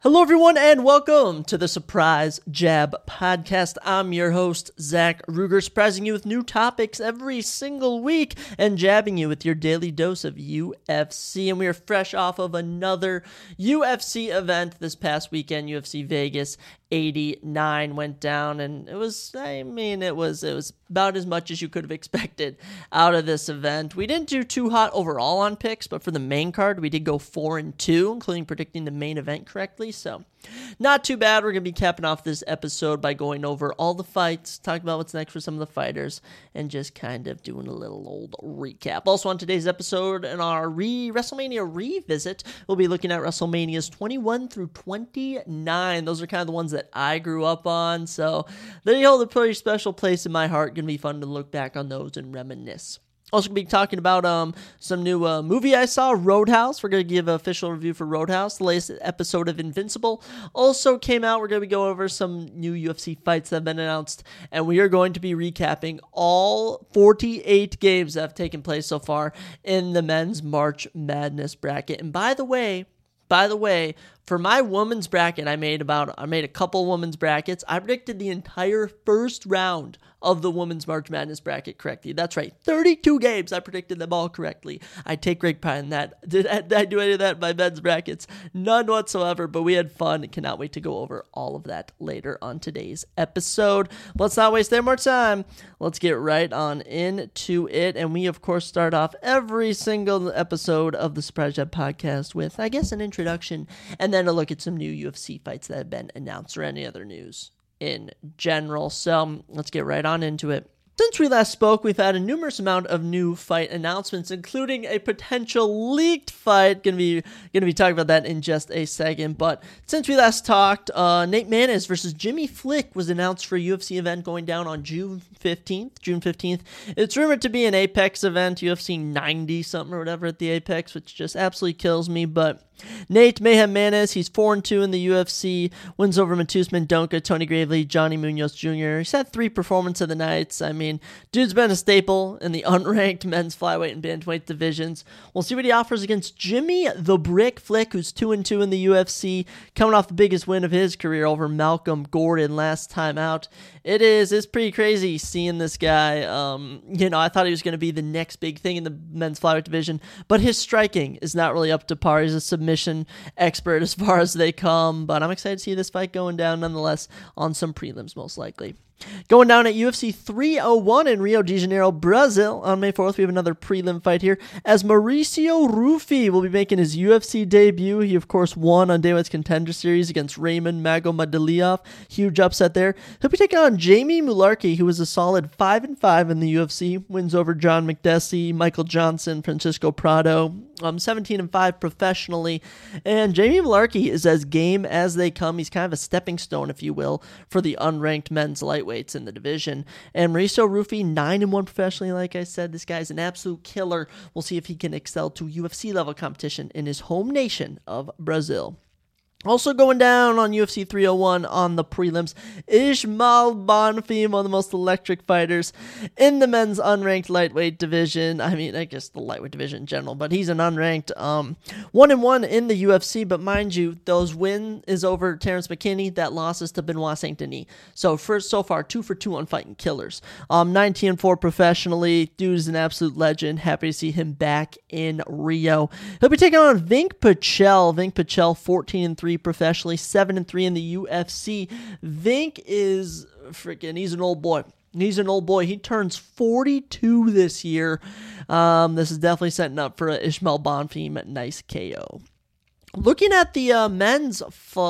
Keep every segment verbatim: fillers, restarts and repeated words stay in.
Hello, everyone, and welcome to the Surprise Jab Podcast. I'm your host, Zach Ruger, surprising you with new topics every single week and jabbing you with your daily dose of U F C. And we are fresh off of another U F C event this past weekend. U F C Vegas eighty-nine went down, and it was, I mean, it was it was about as much as you could have expected out of this event. We didn't do too hot overall on picks, but for the main card, we did go four and two, including predicting the main event correctly. So not too bad. We're going to be capping off this episode by going over all the fights, talking about what's next for some of the fighters, and just kind of doing a little old recap. Also on today's episode, in our re WrestleMania revisit, we'll be looking at WrestleManias twenty-one through twenty-nine. Those are kind of the ones that I grew up on, so they hold a pretty special place in my heart. Going to be fun to look back on those and reminisce. Also going to be talking about um some new uh, movie I saw, Roadhouse. We're going to give an official review for Roadhouse. The latest episode of Invincible also came out. We're going to be going over some new U F C fights that have been announced, and we are going to be recapping all forty-eight games that have taken place so far in the men's March Madness bracket. And by the way, by the way, for my women's bracket, I made about I made a couple women's brackets. I predicted the entire first round of the women's March Madness bracket correctly. That's right, thirty-two games. I predicted them all correctly. I take great pride in that. Did I, did I do any of that in my men's brackets? None whatsoever, but we had fun. Cannot wait to go over all of that later on today's episode. Let's not waste any more time. Let's get right on into it. And we, of course, start off every single episode of the Surprise Jab Podcast with, I guess, an introduction and then a look at some new U F C fights that have been announced or any other news in general. So let's get right on into it. Since we last spoke, we've had a numerous amount of new fight announcements, including a potential leaked fight. Gonna be gonna be talking about that in just a second. But since we last talked, uh, Nate Maness versus Jimmy Flick was announced for a U F C event going down on June fifteenth. June fifteenth. It's rumored to be an Apex event, U F C ninety something or whatever at the Apex, which just absolutely kills me. But Nate Mayhem Maness, he's four and two in the U F C, wins over Matus Mendonca, Tony Gravely, Johnny Munoz Junior He's had three performance of the nights. I mean, dude's been a staple in the unranked men's flyweight and bantamweight divisions. We'll see what he offers against Jimmy the Brick Flick, who's two and two in the U F C, coming off the biggest win of his career over Malcolm Gordon last time out. It is, it's pretty crazy seeing this guy. Um, you know, I thought he was going to be the next big thing in the men's flyweight division, but his striking is not really up to par. He's a submission expert as far as they come, but I'm excited to see this fight going down nonetheless on some prelims most likely. Going down at U F C three oh one in Rio de Janeiro, Brazil on May fourth, we have another prelim fight here as Mauricio Rufy will be making his U F C debut. He, of course, won on Dana White's Contender Series against Raymond Magomedov. Huge upset there. He'll be taking on Jamie Mularkey, who was a solid five and five in the U F C. Wins over John McDessie, Michael Johnson, Francisco Prado. Um, seventeen and five professionally. And Jamie Mularkey is as game as they come. He's kind of a stepping stone, if you will, for the unranked men's lightweight in the division. And Mauricio Rufy, nine and one professionally, like I said. This guy's an absolute killer. We'll see if he can excel to U F C level competition in his home nation of Brazil. Also going down on U F C three oh one on the prelims, Ismael Bonfim, one of the most electric fighters in the men's unranked lightweight division. I mean, I guess the lightweight division in general, but he's an unranked um, one and one in the U F C. But mind you, those win is over Terrence McKinney. That loss is to Benoit Saint Denis. So first, so far, two for two on fighting killers. Um, nineteen and four professionally. Dude is an absolute legend. Happy to see him back in Rio. He'll be taking on Vink Pichel. Vink Pichel, fourteen and three professionally, seven and three in the U F C. Vink is freaking, he's an old boy. He's an old boy. He turns forty-two this year. Um, this is definitely setting up for an Ismael Bonfim nice K O. Looking at the uh, men's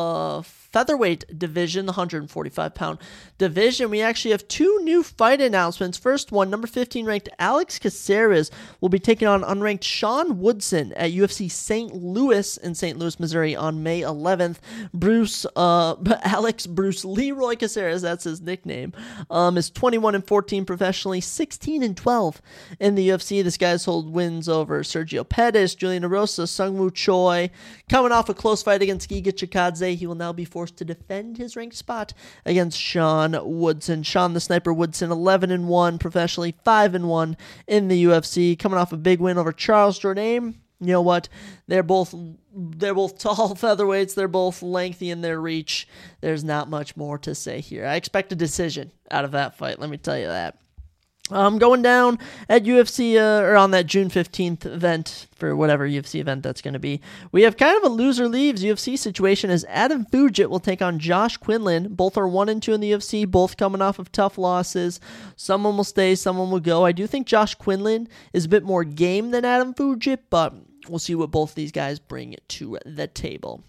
f- featherweight division, the one forty-five pound division, we actually have two new fight announcements. First one, number fifteen ranked Alex Caceres will be taking on unranked Sean Woodson at U F C Saint Louis in Saint Louis, Missouri on May eleventh. Bruce, uh, Alex Bruce Leroy Caceres, that's his nickname, um, is twenty-one and fourteen professionally, sixteen and twelve in the U F C. This guy's hold wins over Sergio Pettis, Julian Erosa, Sungwoo Choi. Coming off a close fight against Giga Chikadze, he will now be forced to defend his ranked spot against Sean Woodson. Sean the Sniper Woodson, eleven and one professionally, five and one in the U F C. Coming off a big win over Charles Jourdain. you know what? They're both they're both tall featherweights. They're both lengthy in their reach. There's not much more to say here. I expect a decision out of that fight. Let me tell you that. Um, going down at U F C, uh, or on that June fifteenth event, for whatever U F C event that's going to be, we have kind of a loser leaves U F C situation as Adam Fugit will take on Josh Quinlan. Both are one and two in the U F C, both coming off of tough losses. Someone will stay, someone will go. I do think Josh Quinlan is a bit more game than Adam Fugit, but we'll see what both these guys bring to the table.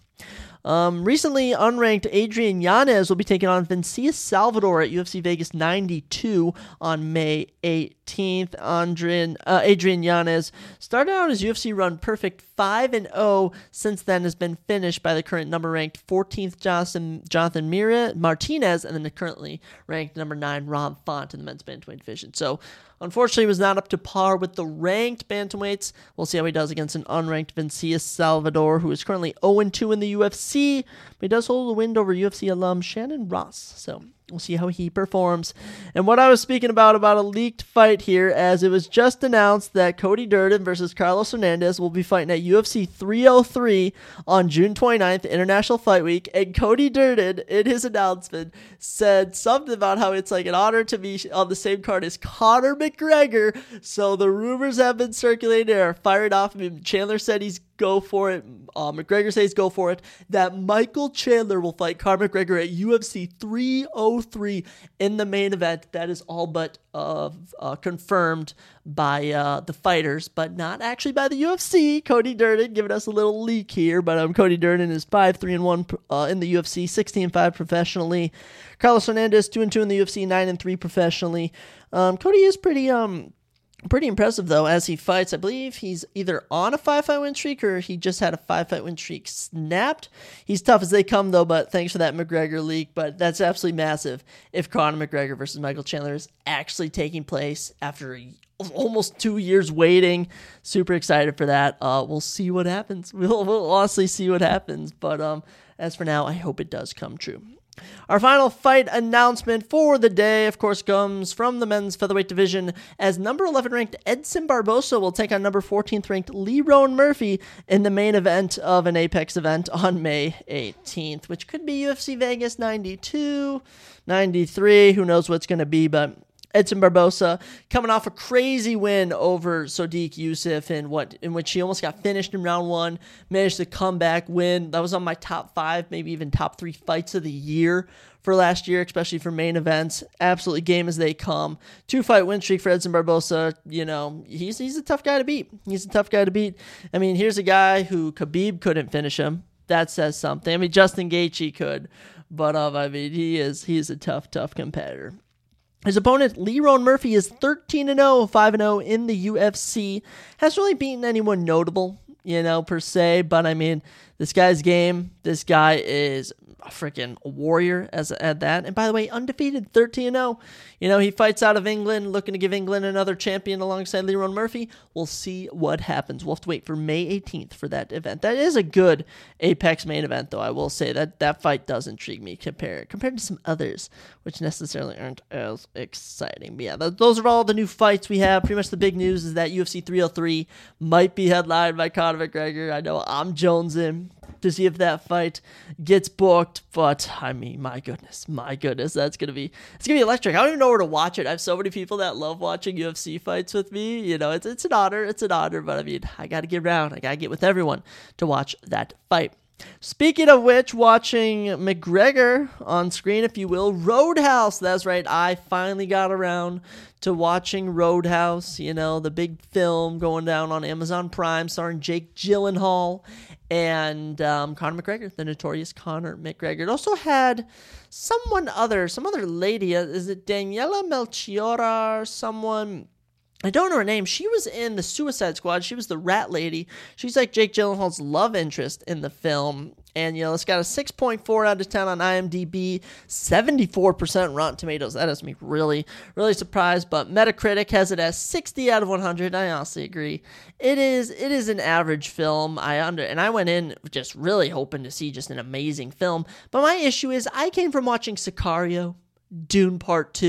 Um, recently unranked Adrian Yanez will be taking on Vinicius Salvador at U F C Vegas ninety-two on May eighteenth. Adrian, uh, Adrian Yanez started out his U F C run perfect five and oh. Since then has been finished by the current number ranked fourteenth Jonathan, Jonathan Mira, Martinez, and then the currently ranked number nine Rob Font in the men's bantamweight division. So unfortunately, was not up to par with the ranked bantamweights. We'll see how he does against an unranked Vinicius Salvador, who is currently oh and two in the U F C, but he does hold a win over U F C alum Shannon Ross. So we'll see how he performs. And what I was speaking about, about a leaked fight here, as it was just announced that Cody Durden versus Carlos Hernandez will be fighting at U F C three oh three on June twenty-ninth, International Fight Week. And Cody Durden, in his announcement, said something about how it's like an honor to be on the same card as Conor McGregor. So the rumors have been circulating, they are fired off. I mean, Chandler said he's go for it. Uh, McGregor says go for it. That Michael Chandler will fight Conor McGregor at U F C three oh three in the main event. That is all but uh, uh, confirmed by uh, the fighters, but not actually by the U F C. Cody Durden giving us a little leak here, but um, Cody Durden is five three and one uh, in the U F C, sixteen and five professionally. Carlos Hernandez two and two in the U F C, nine and three professionally. Um, Cody is pretty um. Pretty impressive, though, as he fights. I believe he's either on a five-fight win streak or he just had a five-fight win streak snapped. He's tough as they come, though, but thanks for that McGregor leak. But that's absolutely massive if Conor McGregor versus Michael Chandler is actually taking place after almost two years waiting. Super excited for that. Uh, we'll see what happens. We'll, we'll honestly see what happens. But um, as for now, I hope it does come true. Our final fight announcement for the day, of course, comes from the men's featherweight division, as number eleven ranked Edson Barbosa will take on number fourteenth ranked Lerone Murphy in the main event of an Apex event on May eighteenth, which could be U F C Vegas ninety-two, ninety-three, who knows what's going to be, but Edson Barbosa coming off a crazy win over Sodiq Yusuff in what in which he almost got finished in round one, managed to come back, win. That was on my top five, maybe even top three fights of the year for last year, especially for main events. Absolutely game as they come. Two-fight win streak for Edson Barbosa. You know, he's he's a tough guy to beat. He's a tough guy to beat. I mean, here's a guy who Khabib couldn't finish him. That says something. I mean, Justin Gaethje could, but um, I mean, he is he is a tough, tough competitor. His opponent, Lerone Murphy, is thirteen and oh, five and oh in the U F C. Hasn't really beaten anyone notable, you know, per se. But, I mean, this guy's game, this guy is a freaking warrior as at that. And, by the way, undefeated, thirteen and oh. You know, he fights out of England, looking to give England another champion alongside Lerone Murphy. We'll see what happens. We'll have to wait for May eighteenth for that event. That is a good Apex main event, though. I will say that that fight does intrigue me compared, compared to some others, which necessarily aren't as exciting. But yeah, th- those are all the new fights we have. Pretty much the big news is that U F C three oh three might be headlined by Conor McGregor. I know I'm jonesing to see if that fight gets booked, but I mean, my goodness, my goodness, that's gonna be it's gonna be electric. I don't even know where to watch it. I have so many people that love watching U F C fights with me. You know, it's it's an honor, it's an honor, but I mean, I gotta get around, I gotta get with everyone to watch that fight. Speaking of which, watching McGregor on screen, if you will, Roadhouse. That's right, I finally got around to watching Roadhouse, you know, the big film going down on Amazon Prime starring Jake Gyllenhaal and um, Conor McGregor, the notorious Conor McGregor. It also had someone other, some other lady, is it Daniela Melchiora, someone... I don't know her name. She was in the Suicide Squad. She was the rat lady. She's like Jake Gyllenhaal's love interest in the film. And, you know, it's got a six point four out of ten on IMDb, seventy-four percent Rotten Tomatoes. That has me really, really surprised. But Metacritic has it as sixty out of one hundred. I honestly agree. It is it is an average film. I under And I went in just really hoping to see just an amazing film. But my issue is I came from watching Sicario, Dune Part two,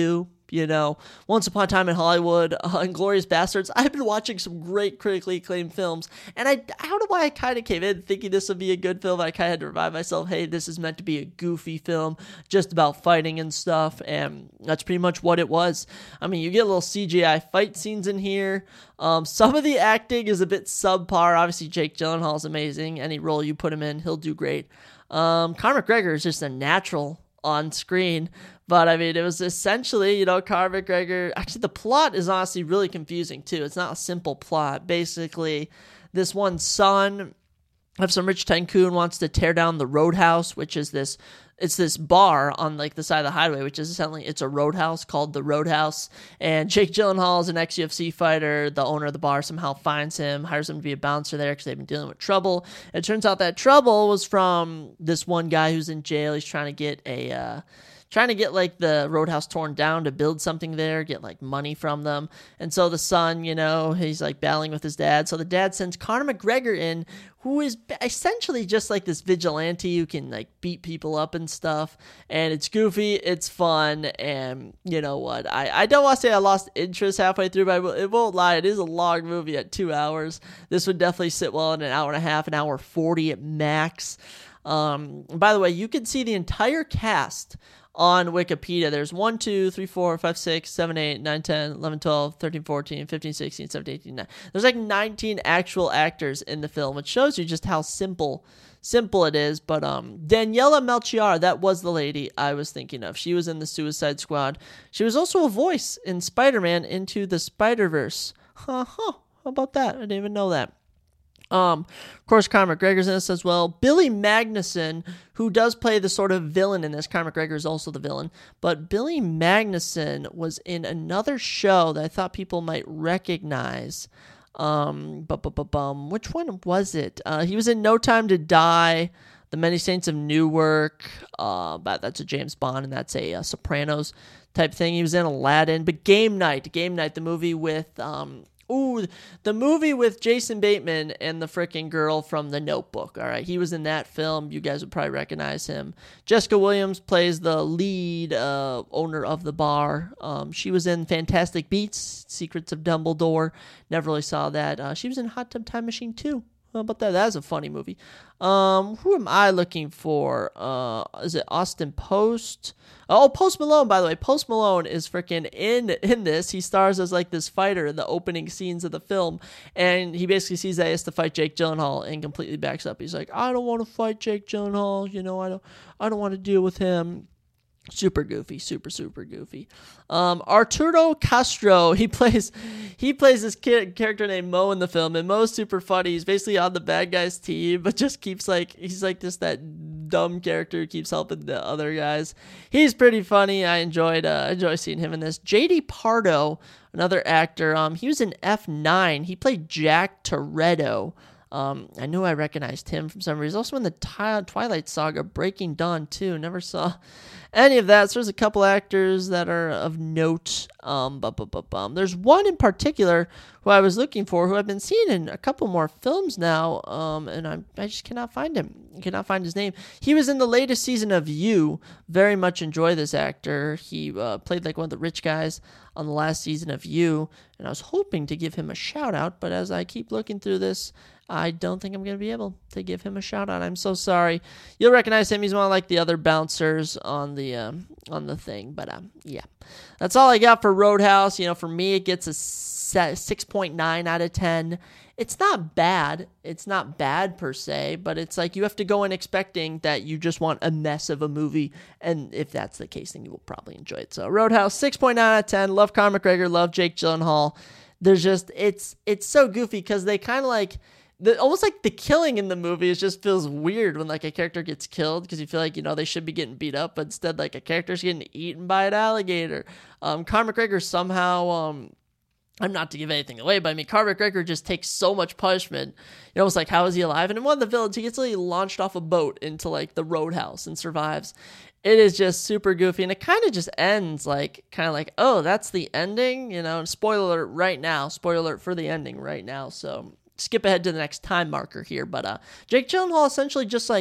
you know, Once Upon a Time in Hollywood, uh, Inglourious Bastards. I've been watching some great critically acclaimed films, and I, I don't know why I kind of came in thinking this would be a good film. I kind of had to remind myself, hey, this is meant to be a goofy film, just about fighting and stuff, and that's pretty much what it was. I mean, you get little C G I fight scenes in here. Um, some of the acting is a bit subpar. Obviously, Jake Gyllenhaal is amazing. Any role you put him in, he'll do great. Um, Conor McGregor is just a natural on screen. But, I mean, it was essentially, you know, Conor McGregor. Actually, the plot is honestly really confusing, too. It's not a simple plot. Basically, this one son of some rich tycoon wants to tear down the Roadhouse, which is this, it's this bar on, like, the side of the highway, which is essentially, it's a roadhouse called the Roadhouse. And Jake Gyllenhaal is an ex-U F C fighter. The owner of the bar somehow finds him, hires him to be a bouncer there because they've been dealing with trouble. It turns out that trouble was from this one guy who's in jail. He's trying to get a, uh, trying to get, like, the Roadhouse torn down to build something there, get, like, money from them. And so the son, you know, he's, like, battling with his dad. So the dad sends Conor McGregor in, who is essentially just, like, this vigilante who can, like, beat people up and stuff. And it's goofy, it's fun, and you know what? I, I don't want to say I lost interest halfway through, but it won't lie. It is a long movie at two hours. This would definitely sit well in an hour and a half, an hour forty at max. Um, by the way, you can see the entire cast on Wikipedia. There's one, two, three, four, five, six, seven, eight, nine, ten, eleven, twelve, thirteen, fourteen, fifteen, sixteen, seventeen, eighteen, nineteen. There's like nineteen actual actors in the film, which shows you just how simple simple it is. But um, Daniela Melchior, that was the lady I was thinking of. She was in the Suicide Squad. She was also a voice in Spider-Man Into the Spider-Verse. Huh, huh. How about that? I didn't even know that. Um, of course, Conor McGregor's in this as well. Billy Magnuson, who does play the sort of villain in this. Conor McGregor is also the villain. But Billy Magnuson was in another show that I thought people might recognize. Um, bu- bu- bu- bum. Which one was it? Uh, he was in No Time to Die, The Many Saints of Newark. Uh, but that's a James Bond, and that's a, a Sopranos type thing. He was in Aladdin. But Game Night, Game Night, the movie with... Um, Ooh, the movie with Jason Bateman and the frickin' girl from The Notebook. All right, he was in that film. You guys would probably recognize him. Jessica Williams plays the lead uh, owner of the bar. Um, she was in Fantastic Beasts, Secrets of Dumbledore. Never really saw that. Uh, she was in Hot Tub Time Machine too. How about that? That was a funny movie. Um, who am I looking for? Uh, is it Austin Post? Oh, Post Malone, by the way. Post Malone is freaking in in this. He stars as like this fighter in the opening scenes of the film, and he basically sees that he has to fight Jake Gyllenhaal and completely backs up. He's like, I don't want to fight Jake Gyllenhaal. You know, I don't, I don't want to deal with him. Super goofy, super super goofy. Um, Arturo Castro, he plays he plays this kid, character named Mo in the film, and Mo's super funny. He's basically on the bad guys team, but just keeps like he's like just that dumb character who keeps helping the other guys. He's pretty funny. I enjoyed uh, enjoy seeing him in this. J D Pardo, another actor. Um, he was in F nine. He played Jack Toretto. Um, I knew I recognized him from some reason. He's also in the Twilight Saga, Breaking Dawn too. Never saw any of that. So there's a couple actors that are of note. Um, bu- bu- bu- bum. There's one in particular who I was looking for, who I've been seeing in a couple more films now, um, and I I just cannot find him. I cannot find his name. He was in the latest season of You. Very much enjoy this actor. He uh, played like one of the rich guys on the last season of You, and I was hoping to give him a shout out, but as I keep looking through this, I don't think I'm going to be able to give him a shout out. I'm so sorry. You'll recognize him. He's one of like the other bouncers on the um, on the thing. But um, yeah, that's all I got for Roadhouse. You know, for me, it gets a six point nine out of ten. It's not bad. It's not bad per se, but it's like you have to go in expecting that you just want a mess of a movie. And if that's the case, then you will probably enjoy it. So Roadhouse, six point nine out of ten. Love Conor McGregor. Love Jake Gyllenhaal. There's just, it's, it's so goofy because they kind of like, The, almost like the killing in the movie, it just feels weird when like a character gets killed because you feel like, you know, they should be getting beat up, but instead like a character's getting eaten by an alligator. Um, Conor McGregor somehow, um, I'm not to give anything away, but I mean, Conor McGregor just takes so much punishment. You know, it's like, how is he alive? And in one of the villains, he gets like launched off a boat into like the Roadhouse and survives. It is just super goofy, and it kind of just ends like, kind of like, oh, that's the ending, you know, and spoiler alert right now, spoiler alert for the ending right now, so skip ahead to the next time marker here, but uh, Jake Gyllenhaal essentially just like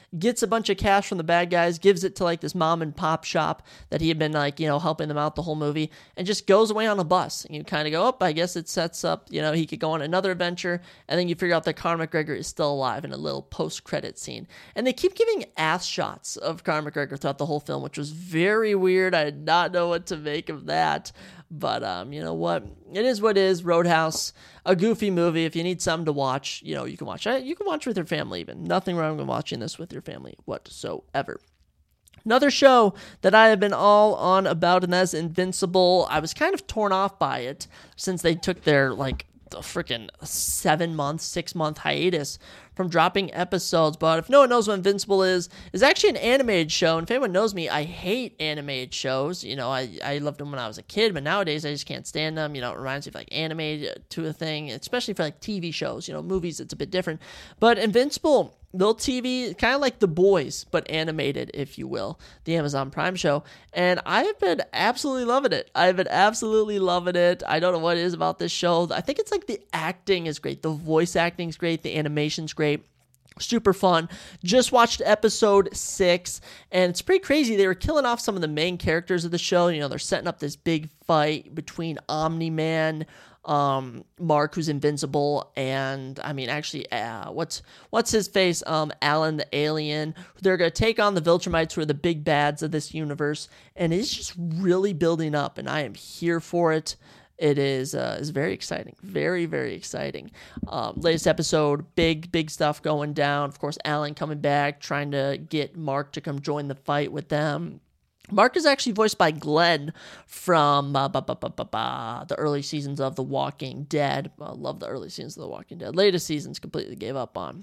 gets a bunch of cash from the bad guys, gives it to like this mom and pop shop that he had been like, you know, helping them out the whole movie, and just goes away on a bus. And you kind of go, oh, I guess it sets up, you know, he could go on another adventure, and then you figure out that Conor McGregor is still alive in a little post-credit scene. And they keep giving ass shots of Conor McGregor throughout the whole film, which was very weird. I did not know what to make of that. But um, you know what? It is what it is. Roadhouse, a goofy movie. If you need something to watch, you know, you can watch it. You can watch with your family even. Nothing wrong with watching this with your family whatsoever. Another show that I have been all on about, and that's Invincible. I was kind of torn off by it since they took their, like, the freaking seven month, six month hiatus from dropping episodes. But if no one knows what Invincible is, it's actually an animated show. And if anyone knows me, I hate animated shows. You know, I, I loved them when I was a kid, but nowadays I just can't stand them. You know, it reminds me of like anime to a thing, especially for like T V shows. You know, movies, it's a bit different. But Invincible, little T V, kind of like The Boys, but animated, if you will, the Amazon Prime show. And I've been absolutely loving it. I've been absolutely loving it. I don't know what it is about this show. I think it's like the acting is great. The voice acting is great. The animation's great. Super fun. Just watched episode six, and it's pretty crazy. They were killing off some of the main characters of the show. You know, they're setting up this big fight between Omni-Man, um, Mark, who's invincible, and I mean, actually, uh, what's what's his face? Um, Alan the alien. They're gonna take on the Viltrumites, who are the big bads of this universe, and it's just really building up, and I am here for it. It is uh, is very exciting, very, very exciting. Um, latest episode, big, big stuff going down. Of course, Alan coming back, trying to get Mark to come join the fight with them. Mark is actually voiced by Glenn from uh, bah, bah, bah, bah, bah, the early seasons of The Walking Dead. I love the early seasons of The Walking Dead. Latest seasons completely gave up on.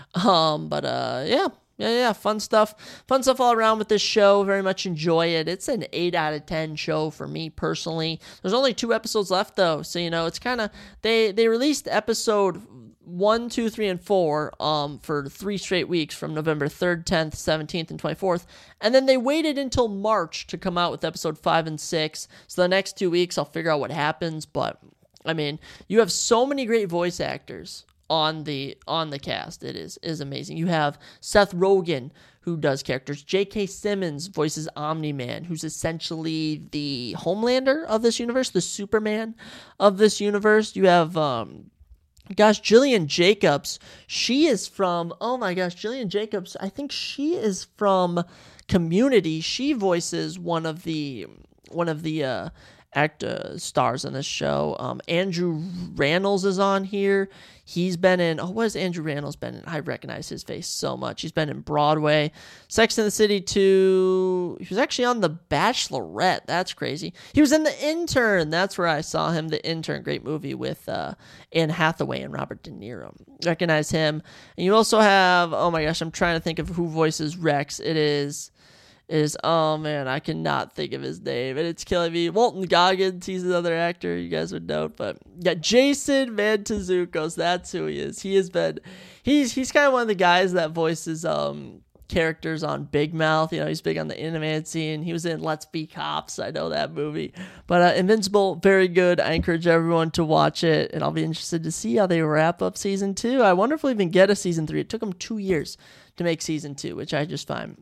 Um, but uh, yeah. Yeah, yeah, fun stuff. Fun stuff all around with this show. Very much enjoy it. It's an eight out of ten show for me personally. There's only two episodes left, though. So, you know, it's kind of... They, they released episode one, two, three, and four um, for three straight weeks from November third, tenth, seventeenth, and twenty-fourth. And then they waited until March to come out with episode five and six. So the next two weeks, I'll figure out what happens. But, I mean, you have so many great voice actors on the on the cast. It is is amazing. You have Seth Rogen, who does characters. J K. Simmons voices Omni-Man, who's essentially the Homelander of this universe, the Superman of this universe. You have um gosh, Jillian Jacobs. She is from, oh my gosh, Jillian Jacobs, I think she is from Community. She voices one of the one of the uh act uh, stars in this show. Um, Andrew Rannells is on here. He's been in, oh, what has Andrew Rannells been in? I recognize his face so much. He's been in Broadway, Sex and the City two. He was actually on The Bachelorette. That's crazy. He was in The Intern. That's where I saw him. The Intern, great movie with uh, Anne Hathaway and Robert De Niro. Recognize him. And you also have, oh my gosh, I'm trying to think of who voices Rex. It is... is, oh man, I cannot think of his name, and it's killing me. Walton Goggins, he's another actor you guys would know, but yeah, Jason Mantzoukas, that's who he is. He has been, he's he's kind of one of the guys that voices um characters on Big Mouth. You know, he's big on the animated scene. He was in Let's Be Cops. I know that movie. But uh, Invincible, very good. I encourage everyone to watch it, and I'll be interested to see how they wrap up season two. I wonder if we'll even get a season three. It took them two years to make season two, which I just find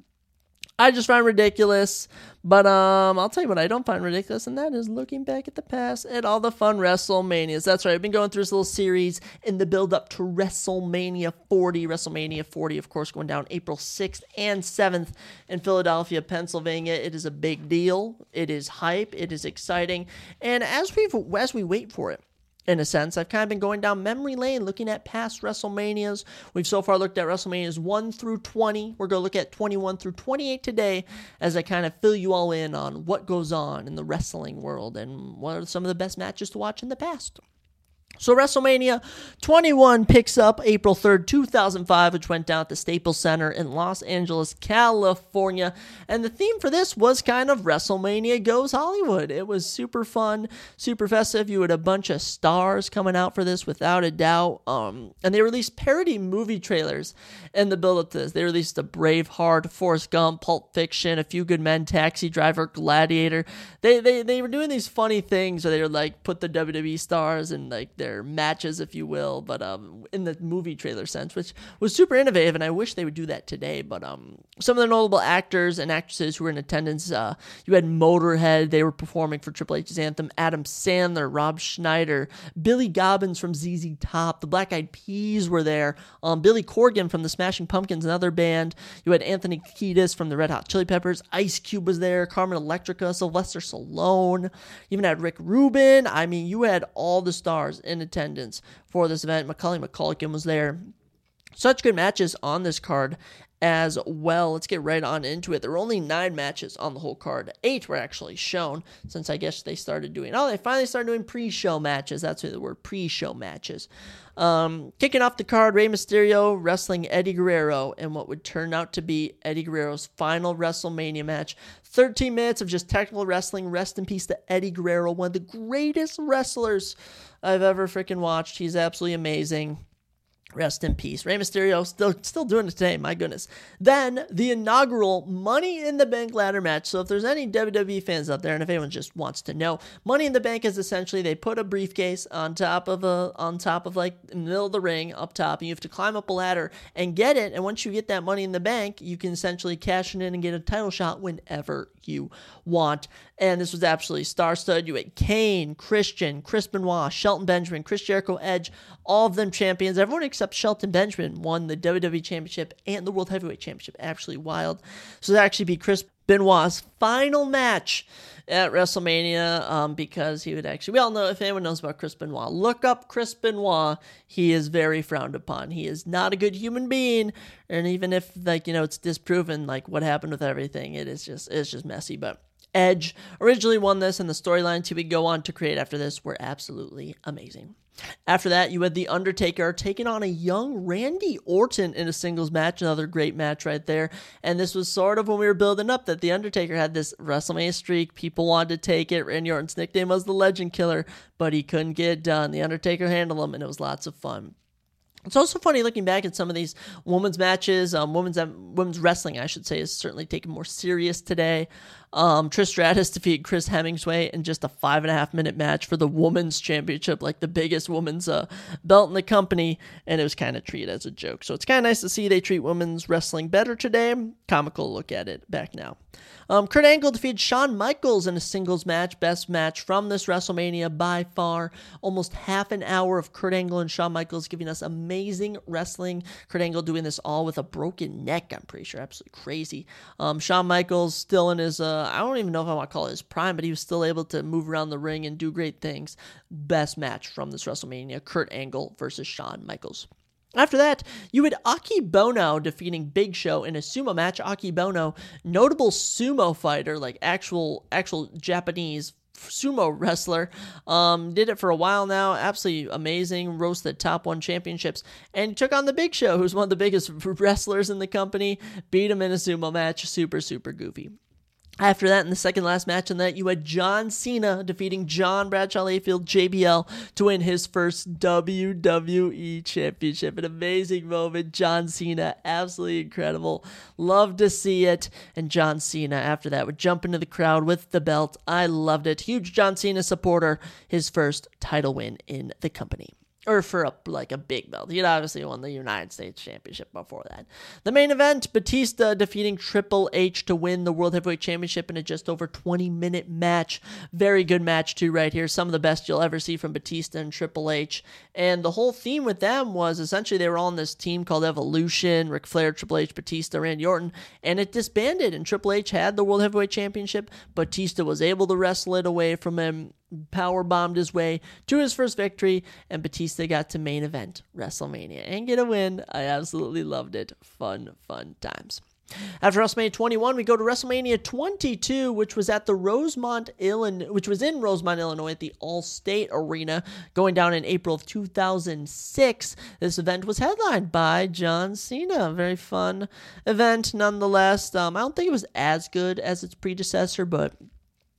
I just find ridiculous, but um, I'll tell you what I don't find ridiculous, and that is looking back at the past at all the fun WrestleManias. That's right, I've been going through this little series in the build-up to WrestleMania forty. WrestleMania forty, of course, going down April sixth and seventh in Philadelphia, Pennsylvania. It is a big deal. It is hype. It is exciting, and as we as we wait for it, in a sense, I've kind of been going down memory lane, looking at past WrestleManias. We've so far looked at WrestleManias one through twenty. We're going to look at twenty-one through twenty-eight today as I kind of fill you all in on what goes on in the wrestling world and what are some of the best matches to watch in the past. So WrestleMania twenty-one picks up April third, two thousand five, which went down at the Staples Center in Los Angeles, California. And the theme for this was kind of WrestleMania Goes Hollywood. It was super fun, super festive. You had a bunch of stars coming out for this without a doubt. Um, and they released parody movie trailers in the build-up to this. They released a Braveheart, Forrest Gump, Pulp Fiction, A Few Good Men, Taxi Driver, Gladiator. They they they were doing these funny things where they would like put the W W E stars and like their matches, if you will, but um, in the movie trailer sense, which was super innovative, and I wish they would do that today. But um, some of the notable actors and actresses who were in attendance, uh, you had Motorhead, they were performing for Triple H's anthem, Adam Sandler, Rob Schneider, Billy Gobbins from Z Z Top, the Black Eyed Peas were there, um, Billy Corgan from the Smashing Pumpkins, another band. You had Anthony Kiedis from the Red Hot Chili Peppers, Ice Cube was there, Carmen Electrica, Sylvester Stallone, you even had Rick Rubin. I mean, you had all the stars in attendance for this event. Macaulay Culkin was there. Such good matches on this card as well. Let's get right on into it. There were only nine matches on the whole card. Eight were actually shown, since I guess they started doing, oh, they finally started doing pre-show matches. That's what the word, pre-show matches. Um, kicking off the card, Rey Mysterio wrestling Eddie Guerrero in what would turn out to be Eddie Guerrero's final WrestleMania match. thirteen minutes of just technical wrestling. Rest in peace to Eddie Guerrero, one of the greatest wrestlers I've ever freaking watched. He's absolutely amazing. Rest in peace. Rey Mysterio still still doing it today, my goodness. Then, the inaugural Money in the Bank ladder match. So if there's any W W E fans out there, and if anyone just wants to know, Money in the Bank is essentially they put a briefcase on top of a on top of like in the middle of the ring up top, and you have to climb up a ladder and get it. And once you get that Money in the Bank, you can essentially cash it in and get a title shot whenever you want. And this was absolutely star-studded. You had Kane, Christian, Chris Benoit, Shelton Benjamin, Chris Jericho, Edge, all of them champions. Everyone except Shelton Benjamin won the W W E Championship and the World Heavyweight Championship. Absolutely wild. So that actually be Chris Benoit's final match at WrestleMania, um, because he would actually, we all know, if anyone knows about Chris Benoit, look up Chris Benoit. He is very frowned upon. He is not a good human being, and even if, like, you know, it's disproven, like, what happened with everything, it is just, it's just messy, but Edge originally won this, and the storylines he would go on to create after this were absolutely amazing. After that, you had The Undertaker taking on a young Randy Orton in a singles match. Another great match right there. And this was sort of when we were building up that The Undertaker had this WrestleMania streak. People wanted to take it. Randy Orton's nickname was the Legend Killer, but he couldn't get it done. The Undertaker handled him, and it was lots of fun. It's also funny looking back at some of these women's matches. Um, women's women's wrestling, I should say, is certainly taken more serious today. Um, Trish Stratus defeated Chris Hemingway in just a five and a half minute match for the women's championship, like the biggest women's uh, belt in the company, and it was kind of treated as a joke. So it's kind of nice to see they treat women's wrestling better today. Comical look at it back now. Um, Kurt Angle defeated Shawn Michaels in a singles match, best match from this WrestleMania by far. Almost half an hour of Kurt Angle and Shawn Michaels giving us amazing wrestling. Kurt Angle doing this all with a broken neck, I'm pretty sure. Absolutely crazy. Um, Shawn Michaels still in his, uh, I don't even know if I want to call it his prime, but he was still able to move around the ring and do great things. Best match from this WrestleMania, Kurt Angle versus Shawn Michaels. After that, you had Aki Bono defeating Big Show in a sumo match. Aki Bono, notable sumo fighter, like actual actual Japanese sumo wrestler, um, did it for a while now. Absolutely amazing. Rose to the top one championships, and he took on the Big Show, who's one of the biggest wrestlers in the company. Beat him in a sumo match. Super, super goofy. After that, in the second last match on that, you had John Cena defeating John Bradshaw Layfield, J B L, to win his first W W E Championship. An amazing moment. John Cena, absolutely incredible. Love to see it. And John Cena, after that, would jump into the crowd with the belt. I loved it. Huge John Cena supporter. His first title win in the company. Or for a, like a big belt. He'd obviously won the United States Championship before that. The main event, Batista defeating Triple H to win the World Heavyweight Championship in a just over twenty minute match. Very good match too right here. Some of the best you'll ever see from Batista and Triple H. And the whole theme with them was essentially they were on this team called Evolution. Ric Flair, Triple H, Batista, Randy Orton. And it disbanded, and Triple H had the World Heavyweight Championship. Batista was able to wrestle it away from him. Power bombed his way to his first victory, and Batista got to main event WrestleMania and get a win. I absolutely loved it. Fun, fun times. After WrestleMania twenty-one, we go to WrestleMania twenty-two, which was at the Rosemont, Illinois, which was in Rosemont, Illinois, at the Allstate Arena, going down in April of two thousand six. This event was headlined by John Cena. Very fun event, nonetheless. Um, I don't think it was as good as its predecessor, but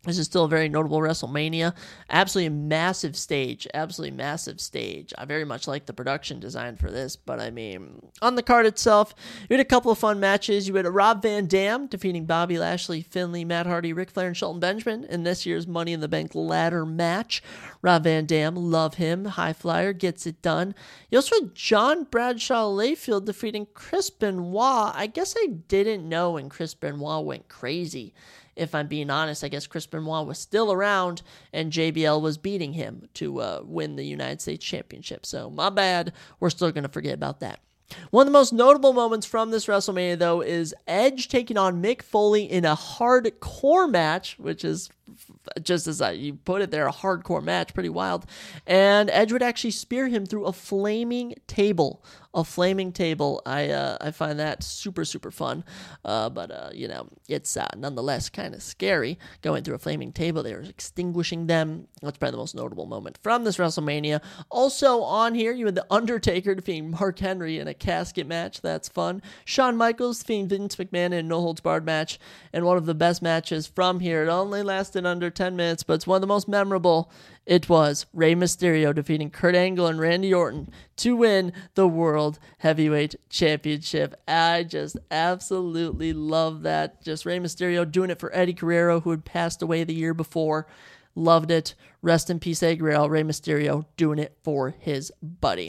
This is still a very notable WrestleMania. Absolutely massive stage. Absolutely massive stage. I very much like the production design for this, but I mean, on the card itself, you had a couple of fun matches. You had a Rob Van Dam defeating Bobby Lashley, Finlay, Matt Hardy, Ric Flair, and Shelton Benjamin in this year's Money in the Bank ladder match. Rob Van Dam, love him. High flyer, gets it done. You also had John Bradshaw Layfield defeating Chris Benoit. I guess I didn't know when Chris Benoit went crazy. If I'm being honest, I guess Chris Benoit was still around and J B L was beating him to uh, win the United States Championship. So my bad. We're still going to forget about that. One of the most notable moments from this WrestleMania, though, is Edge taking on Mick Foley in a hardcore match, which is just as I, you put it there, a hardcore match, pretty wild. And Edge would actually spear him through a flaming table. A flaming table. I uh, I find that super, super fun. Uh, but, uh, you know, it's uh, nonetheless kind of scary going through a flaming table. They were extinguishing them. That's probably the most notable moment from this WrestleMania. Also on here, you had The Undertaker defeating Mark Henry in a casket match. That's fun. Shawn Michaels defeating Vince McMahon in a no-holds-barred match. And one of the best matches from here. It only lasted under ten minutes, but it's one of the most memorable. It was Rey Mysterio defeating Kurt Angle and Randy Orton to win the World Heavyweight Championship. I just absolutely love that. Just Rey Mysterio doing it for Eddie Guerrero, who had passed away the year before. Loved it. Rest in peace, Eddie Guerrero. Rey Mysterio doing it for his buddy.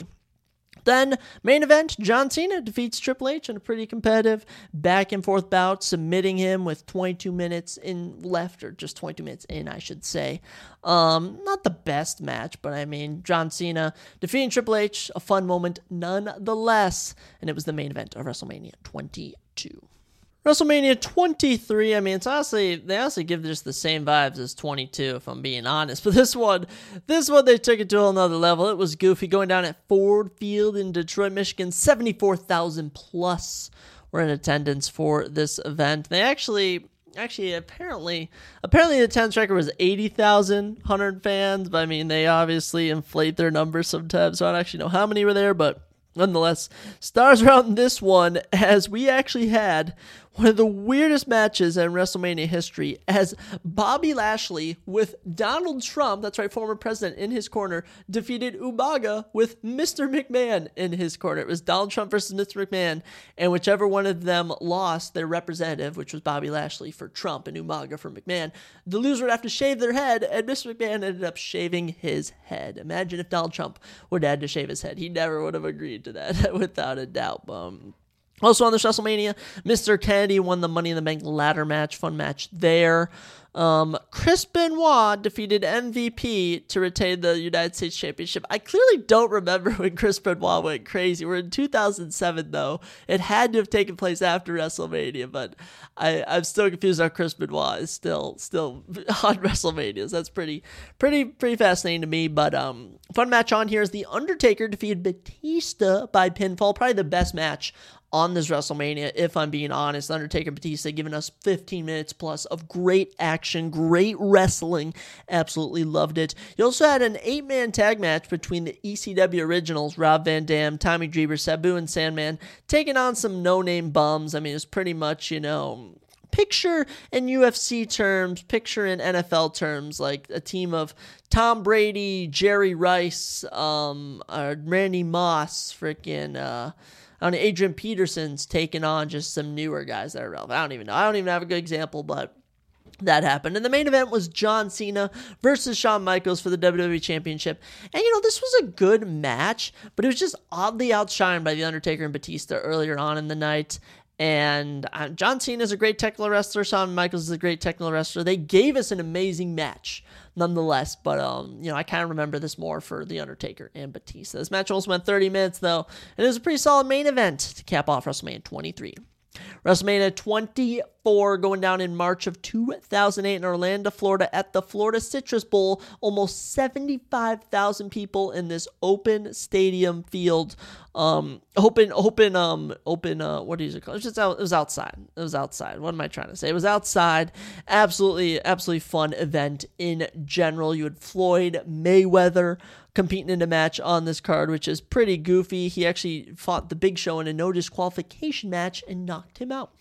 Then, main event, John Cena defeats Triple H in a pretty competitive back-and-forth bout, submitting him with twenty-two minutes in left, or just twenty-two minutes in, I should say. Um, not the best match, but I mean, John Cena defeating Triple H, a fun moment nonetheless, and it was the main event of WrestleMania twenty-two. WrestleMania twenty-three, I mean, it's honestly, they honestly give just the same vibes as twenty-two, if I'm being honest. But this one, this one, they took it to another level. It was goofy. Going down at Ford Field in Detroit, Michigan, seventy-four thousand plus were in attendance for this event. They actually, actually, apparently, apparently the attendance record was eighty thousand one hundred fans. But I mean, they obviously inflate their numbers sometimes, so I don't actually know how many were there, but nonetheless, stars around this one, as we actually had one of the weirdest matches in WrestleMania history, as Bobby Lashley with Donald Trump, that's right, former president, in his corner, defeated Umaga with Mister McMahon in his corner. It was Donald Trump versus Mister McMahon, and whichever one of them lost their representative, which was Bobby Lashley for Trump and Umaga for McMahon, the loser would have to shave their head, and Mister McMahon ended up shaving his head. Imagine if Donald Trump would have had to shave his head. He never would have agreed to that, without a doubt. Um, Also on this WrestleMania, Mister Kennedy won the Money in the Bank ladder match. Fun match there. Um, Chris Benoit defeated M V P to retain the United States Championship. I clearly don't remember when Chris Benoit went crazy. We're in two thousand seven, though. It had to have taken place after WrestleMania, but I, I'm still confused how Chris Benoit is still still on WrestleMania. So that's pretty pretty pretty fascinating to me. But um, fun match on here is The Undertaker defeated Batista by pinfall. Probably the best match on this WrestleMania, if I'm being honest. Undertaker and Batista giving us fifteen minutes plus of great action, great wrestling. Absolutely loved it. You also had an eight-man tag match between the E C W originals, Rob Van Dam, Tommy Dreamer, Sabu, and Sandman, taking on some no-name bums. I mean, it's pretty much, you know, picture in U F C terms, picture in N F L terms, like a team of Tom Brady, Jerry Rice, um, uh, Randy Moss, freaking, uh, I don't know, Adrian Peterson's taking on just some newer guys that are relevant. I don't even know. I don't even have a good example, but that happened. And the main event was John Cena versus Shawn Michaels for the W W E Championship. And, you know, this was a good match, but it was just oddly outshined by The Undertaker and Batista earlier on in the night. And uh, John Cena is a great technical wrestler. Shawn Michaels is a great technical wrestler. They gave us an amazing match, nonetheless. But, um, you know, I kind of remember this more for The Undertaker and Batista. This match also went thirty minutes, though. And it was a pretty solid main event to cap off WrestleMania twenty-three. WrestleMania twenty-four going down in March of two thousand eight in Orlando, Florida at the Florida Citrus Bowl. Almost seventy-five thousand people in this open stadium field. Um, open, open, um, open, uh, what is it called? It was just out, it was outside. It was outside. What am I trying to say? It was outside. Absolutely, absolutely fun event in general. You had Floyd Mayweather competing in a match on this card, which is pretty goofy. He actually fought the Big Show in a no disqualification match and knocked him out. Hmm.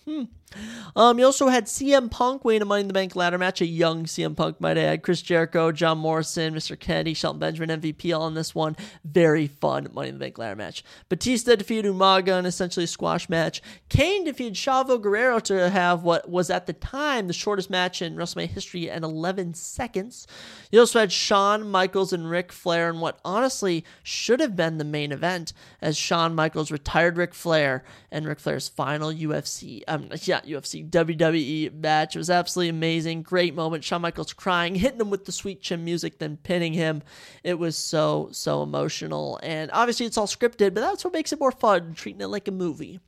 Um, you also had C M Punk winning a Money in the Bank ladder match, a young C M Punk might add. Chris Jericho, John Morrison, Mister Kennedy, Shelton Benjamin, M V P all in this one. Very fun Money in the Bank ladder match. Batista defeated Umaga in essentially a squash match. Kane defeated Chavo Guerrero to have what was at the time the shortest match in WrestleMania history at eleven seconds. You also had Shawn Michaels and Ric Flair in what honestly should have been the main event, as Shawn Michaels retired Ric Flair and Ric Flair's final U F C, um, yeah, U F C W W E match. It was absolutely amazing. Great moment. Shawn Michaels crying, hitting him with the sweet chin music, then pinning him. It was so, so emotional. And obviously it's all scripted, but that's what makes it more fun, treating it like a movie.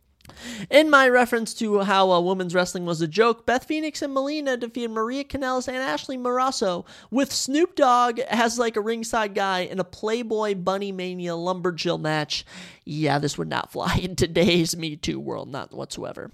In my reference to how uh, women's wrestling was a joke, Beth Phoenix and Melina defeated Maria Kanellis and Ashley Morasso with Snoop Dogg as like a ringside guy in a Playboy Bunny Mania Lumberjill match. Yeah, this would not fly in today's Me Too world, not whatsoever.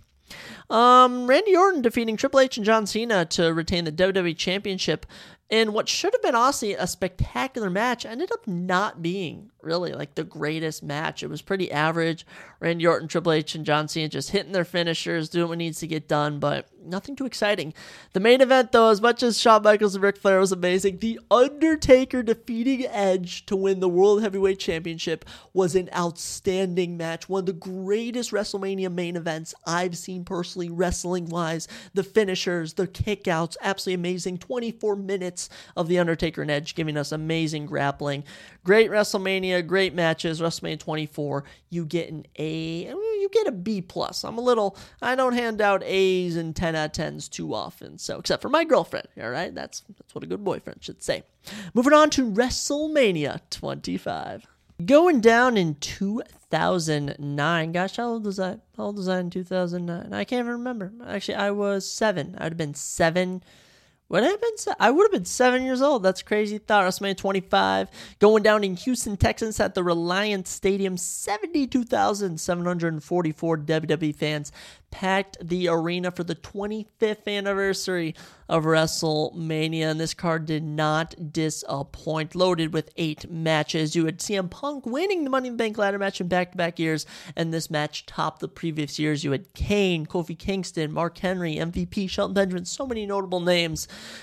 Um, Randy Orton defeating Triple H and John Cena to retain the W W E Championship in what should have been honestly a spectacular match ended up not being really like the greatest match. It was pretty average. Randy Orton, Triple H, and John Cena just hitting their finishers, doing what needs to get done, but nothing too exciting. The main event, though, as much as Shawn Michaels and Ric Flair was amazing, The Undertaker defeating Edge to win the World Heavyweight Championship was an outstanding match. One of the greatest WrestleMania main events I've seen personally, wrestling-wise. The finishers, the kickouts, absolutely amazing. twenty-four minutes of The Undertaker and Edge giving us amazing grappling. Great WrestleMania, great matches. WrestleMania twenty-four, you get an A, you get a B plus. I'm a little, I don't hand out A's and ten out of tens too often, so except for my girlfriend, all right? That's that's what a good boyfriend should say. Moving on to WrestleMania twenty-five. Going down in two thousand nine. Gosh, how old was I? How old was I in two thousand nine? I can't even remember. Actually, I was seven. I'd have been seven. Would I have been? Se- I would have been seven years old. That's crazy thought. WrestleMania twenty-five. Going down in Houston, Texas at the Reliance Stadium. seventy-two thousand seven hundred forty-four W W E fans packed the arena for the twenty-fifth anniversary of WrestleMania, and this card did not disappoint. Loaded with eight matches. You had C M Punk winning the Money in the Bank ladder match in back-to-back years, and this match topped the previous years. You had Kane, Kofi Kingston, Mark Henry, M V P, Shelton Benjamin, so many notable names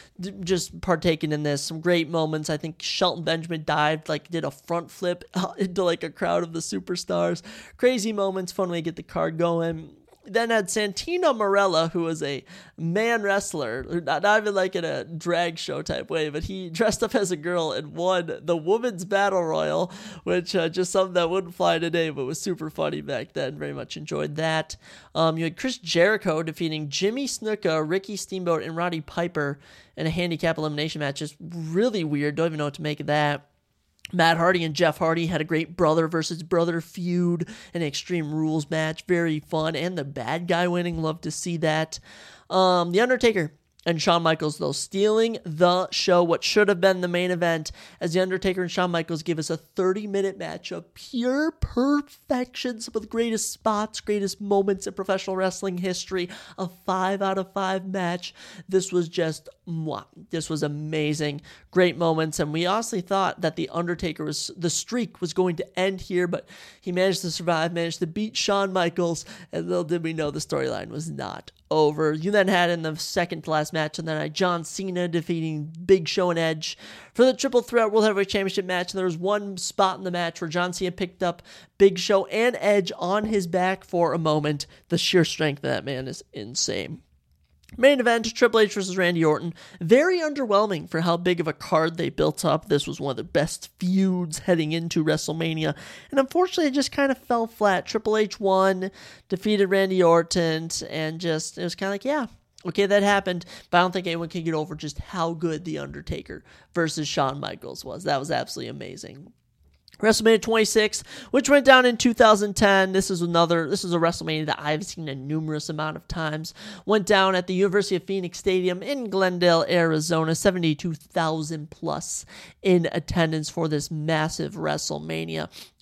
just partaking in this. Some great moments. I think Shelton Benjamin dived, like did a front flip into like a crowd of the superstars. Crazy moments, fun way to get the card going. Then had Santino Marella, who was a man wrestler, not, not even like in a drag show type way, but he dressed up as a girl and won the Women's Battle Royal, which uh, just something that wouldn't fly today, but was super funny back then. Very much enjoyed that. Um, you had Chris Jericho defeating Jimmy Snuka, Ricky Steamboat, and Roddy Piper in a handicap elimination match. Just really weird. Don't even know what to make of that. Matt Hardy and Jeff Hardy had a great brother versus brother feud, an Extreme Rules match, very fun, and the bad guy winning, love to see that. Um, The Undertaker and Shawn Michaels, though, stealing the show, what should have been the main event, as The Undertaker and Shawn Michaels give us a thirty-minute match of pure perfection, some of the greatest spots, greatest moments in professional wrestling history, a five out of five match. This was just, mwah, this was amazing, great moments, and we honestly thought that The Undertaker was, the streak was going to end here, but he managed to survive, managed to beat Shawn Michaels, and little did we know the storyline was not over. You then had in the second to last match, and then had John Cena defeating Big Show and Edge for the Triple Threat World Heavyweight Championship match. And there was one spot in the match where John Cena picked up Big Show and Edge on his back for a moment. The sheer strength of that man is insane. Main event, Triple H versus Randy Orton. Very underwhelming for how big of a card they built up. This was one of the best feuds heading into WrestleMania. And unfortunately, it just kind of fell flat. Triple H won, defeated Randy Orton, and just, it was kind of like, yeah, okay, that happened. But I don't think anyone can get over just how good The Undertaker versus Shawn Michaels was. That was absolutely amazing. WrestleMania twenty-six, which went down in two thousand ten. This is another, this is a WrestleMania that I've seen a numerous amount of times. Went down at the University of Phoenix Stadium in Glendale, Arizona. seventy-two thousand plus in attendance for this massive WrestleMania.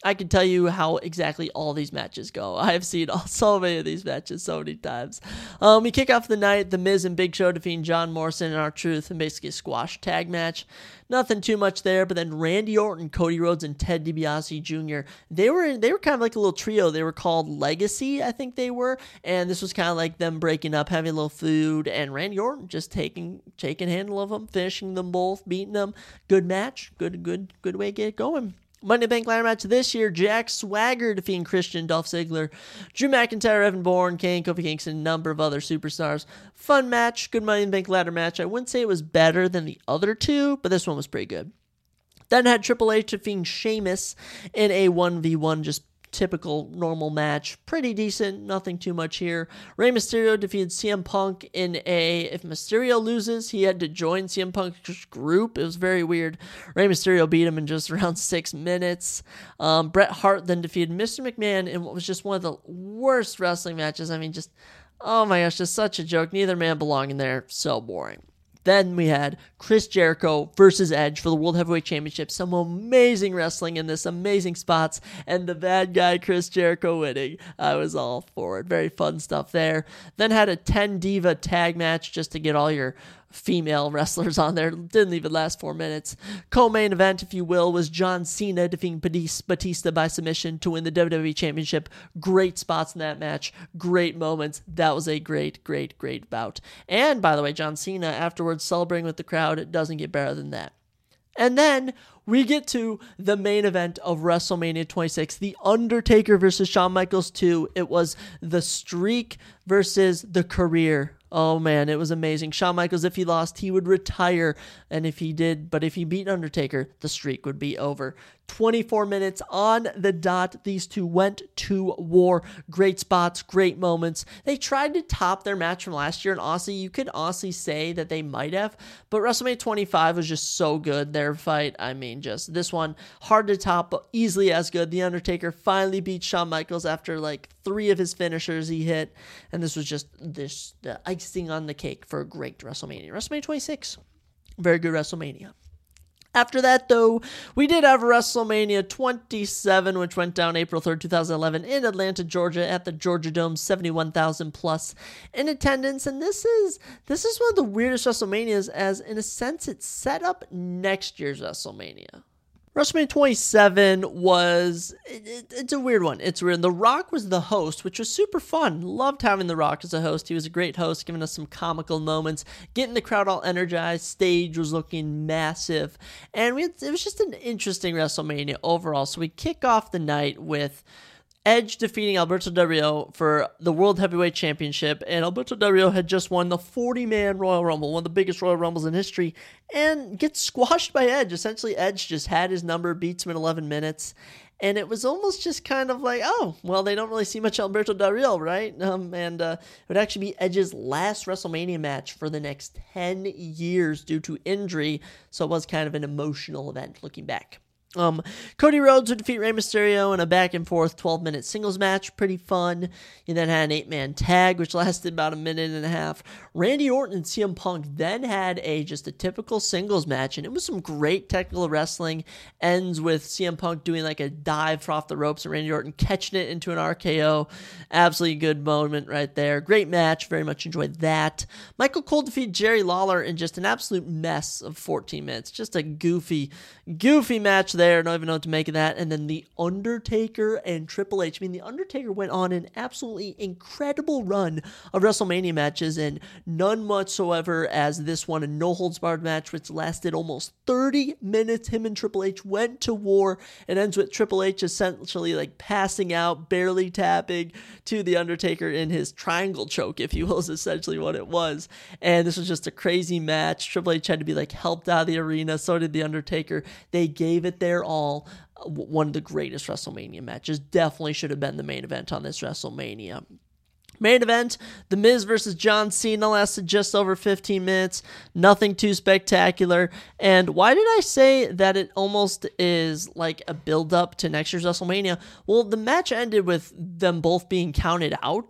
I can tell you how exactly all these matches go. I have seen all, so many of these matches so many times. Um, we kick off the night, The Miz and Big Show defeating John Morrison and R-Truth in basically a squash tag match. Nothing too much there, but then Randy Orton, Cody Rhodes, and Ted DiBiase Junior They were they were kind of like a little trio. They were called Legacy, I think they were, and this was kind of like them breaking up, having a little food, and Randy Orton just taking taking handle of them, finishing them both, beating them. Good match, good good good way to get it going. Money in the Bank ladder match this year, Jack Swagger defeating Christian, Dolph Ziggler, Drew McIntyre, Evan Bourne, Kane, Kofi Kingston, a number of other superstars. Fun match, good Money in the Bank ladder match. I wouldn't say it was better than the other two, but this one was pretty good. Then had Triple H defeating Sheamus in a one v one, just typical normal match. Pretty decent, nothing too much here. Rey Mysterio defeated C M Punk in a, if Mysterio loses, he had to join C M Punk's group. It was very weird. Rey Mysterio beat him in just around six minutes. Um, Bret Hart then defeated Mister McMahon in what was just one of the worst wrestling matches. I mean, just, oh my gosh, just such a joke. Neither man belonging there. So boring. Then we had Chris Jericho versus Edge for the World Heavyweight Championship. Some amazing wrestling in this, amazing spots, and the bad guy Chris Jericho winning. I was all for it. Very fun stuff there. Then had a ten Diva tag match just to get all your female wrestlers on there. Didn't even last four minutes. Co-main event, if you will, was John Cena defeating Batista by submission to win the W W E Championship. Great spots in that match. Great moments. That was a great, great, great bout. And, by the way, John Cena afterwards celebrating with the crowd. It doesn't get better than that. And then we get to the main event of WrestleMania twenty-six, The Undertaker versus Shawn Michaels two. It was the streak versus the career. Oh man, it was amazing. Shawn Michaels, if he lost, he would retire. And if he did, but if he beat Undertaker, the streak would be over. twenty-four minutes on the dot. These two went to war. Great spots, great moments. They tried to top their match from last year in Aussie. You could honestly say that they might have, but WrestleMania twenty-five was just so good. Their fight, I mean, just this one, hard to top, but easily as good. The Undertaker finally beat Shawn Michaels after like three of his finishers he hit, and this was just this the icing on the cake for a great WrestleMania. WrestleMania twenty-six, very good WrestleMania. After that, though, we did have WrestleMania twenty-seven, which went down April third, twenty eleven in Atlanta, Georgia at the Georgia Dome, seventy-one thousand plus in attendance. And this is this is one of the weirdest WrestleManias, as in a sense it's set up next year's WrestleMania. WrestleMania twenty-seven was, it, it, it's a weird one. It's weird. The Rock was the host, which was super fun. Loved having The Rock as a host. He was a great host, giving us some comical moments, getting the crowd all energized. Stage was looking massive. And we had, it was just an interesting WrestleMania overall. So we kick off the night with Edge defeating Alberto Del Rio for the World Heavyweight Championship, and Alberto Del Rio had just won the forty-man Royal Rumble, one of the biggest Royal Rumbles in history, and gets squashed by Edge. Essentially, Edge just had his number, beats him in eleven minutes, and it was almost just kind of like, oh, well, they don't really see much Alberto Del Rio, right? Um, and uh, it would actually be Edge's last WrestleMania match for the next ten years due to injury, so it was kind of an emotional event looking back. Um, Cody Rhodes would defeat Rey Mysterio in a back-and-forth twelve-minute singles match. Pretty fun. You then had an eight-man tag, which lasted about a minute and a half. Randy Orton and C M Punk then had a just a typical singles match, and it was some great technical wrestling. Ends with C M Punk doing like a dive off the ropes and Randy Orton catching it into an R K O. Absolutely good moment right there. Great match. Very much enjoyed that. Michael Cole defeated Jerry Lawler in just an absolute mess of fourteen minutes. Just a goofy, goofy match there. There, don't even know what to make of that. And then The Undertaker and Triple H. I mean, The Undertaker went on an absolutely incredible run of WrestleMania matches, and none whatsoever as this one, a no-holds-barred match, which lasted almost thirty minutes. Him and Triple H went to war. It ends with Triple H essentially like passing out, barely tapping to The Undertaker in his triangle choke, if you will, is essentially what it was. And this was just a crazy match. Triple H had to be like helped out of the arena. So did The Undertaker. They gave it their all. One of the greatest WrestleMania matches. Definitely should have been the main event on this WrestleMania. Main event, The Miz versus John Cena, lasted just over fifteen minutes. Nothing too spectacular. And why did I say that it almost is like a build-up to next year's WrestleMania? Well, the match ended with them both being counted out.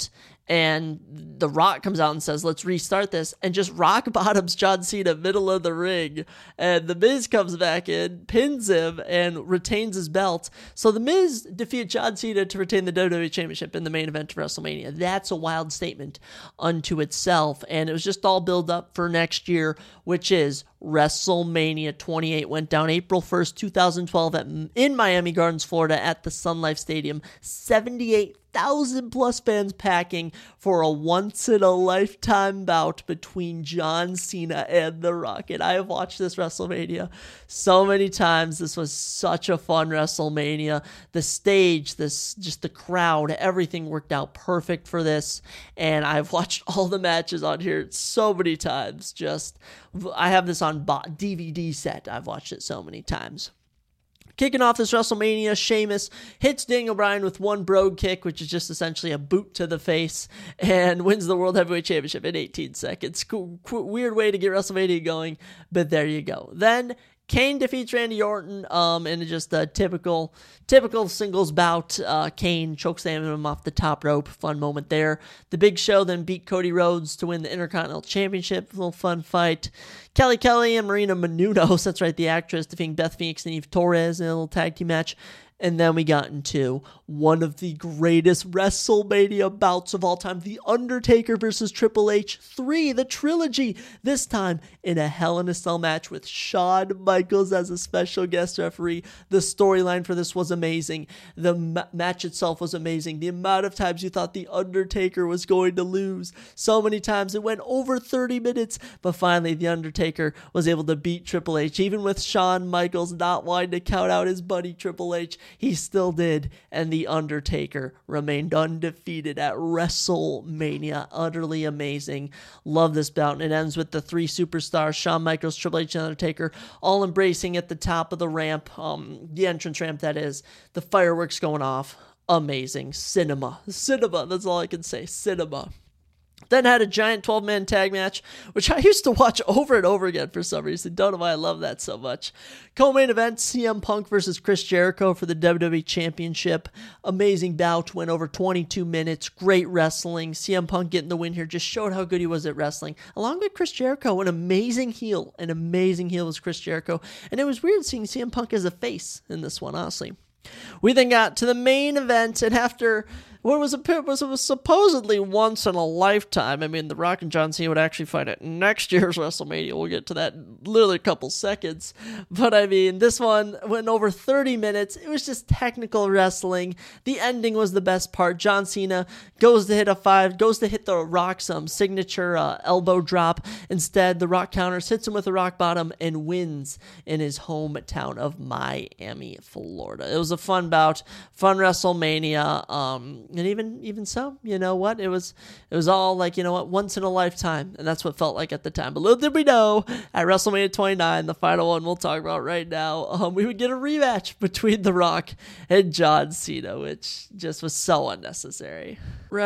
And The Rock comes out and says, let's restart this, and just rock bottoms John Cena middle of the ring. And The Miz comes back in, pins him, and retains his belt. So The Miz defeated John Cena to retain the W W E Championship in the main event of WrestleMania. That's a wild statement unto itself. And it was just all build up for next year, which is WrestleMania twenty-eight. Went down April first, twenty twelve at, in Miami Gardens, Florida at the Sun Life Stadium. seventy-eight thousand plus fans packing for a once-in-a-lifetime bout between John Cena and The Rock. And I have watched this WrestleMania so many times. This was such a fun WrestleMania. The stage, this, just the crowd, everything worked out perfect for this. And I've watched all the matches on here so many times. Just, I have this on D V D set. I've watched it so many times. Kicking off this WrestleMania, Sheamus hits Daniel Bryan with one brogue kick, which is just essentially a boot to the face, and wins the World Heavyweight Championship in eighteen seconds. Cool, cool, weird way to get WrestleMania going, but there you go. Then Kane defeats Randy Orton um, in just a typical typical singles bout. Uh, Kane chokeslamming him off the top rope. Fun moment there. The Big Show then beat Cody Rhodes to win the Intercontinental Championship. A little fun fight. Kelly Kelly and Marina Menounos, that's right, the actress, defeating Beth Phoenix and Eve Torres in a little tag team match. And then we got into one of the greatest WrestleMania bouts of all time, The Undertaker versus Triple H three, the trilogy, this time in a Hell in a Cell match with Shawn Michaels as a special guest referee. The storyline for this was amazing. The ma- match itself was amazing. The amount of times you thought The Undertaker was going to lose. So many times. It went over thirty minutes, but finally The Undertaker was able to beat Triple H, even with Shawn Michaels not wanting to count out his buddy Triple H. He still did, and The Undertaker remained undefeated at WrestleMania. Utterly amazing. Love this bout, and it ends with the three superstars, Shawn Michaels, Triple H, and Undertaker, all embracing at the top of the ramp, um, the entrance ramp, that is. The fireworks going off. Amazing. Cinema. Cinema, that's all I can say. Cinema. Then had a giant twelve-man tag match, which I used to watch over and over again for some reason. Don't know why I love that so much. Co-main event, C M Punk versus Chris Jericho for the W W E Championship. Amazing bout, went over twenty-two minutes. Great wrestling. C M Punk getting the win here just showed how good he was at wrestling. Along with Chris Jericho, an amazing heel. An amazing heel was Chris Jericho. And it was weird seeing C M Punk as a face in this one, honestly. We then got to the main event, and after what was, a, was, was supposedly once in a lifetime, I mean, The Rock and John Cena would actually fight at next year's WrestleMania. We'll get to that in literally a couple seconds. But I mean, this one went over thirty minutes. It was just technical wrestling. The ending was the best part. John Cena goes to hit a five, goes to hit The Rock some signature uh, elbow drop. Instead, The Rock counters, hits him with a rock bottom, and wins in his hometown of Miami, Florida. It was a fun bout, fun WrestleMania. Um, and even even so, you know what? It was it was all like, you know what, once in a lifetime, and that's what it felt like at the time. But little did we know, at WrestleMania twenty-nine, the final one we'll talk about right now, um, we would get a rematch between The Rock and John Cena, which just was so unnecessary.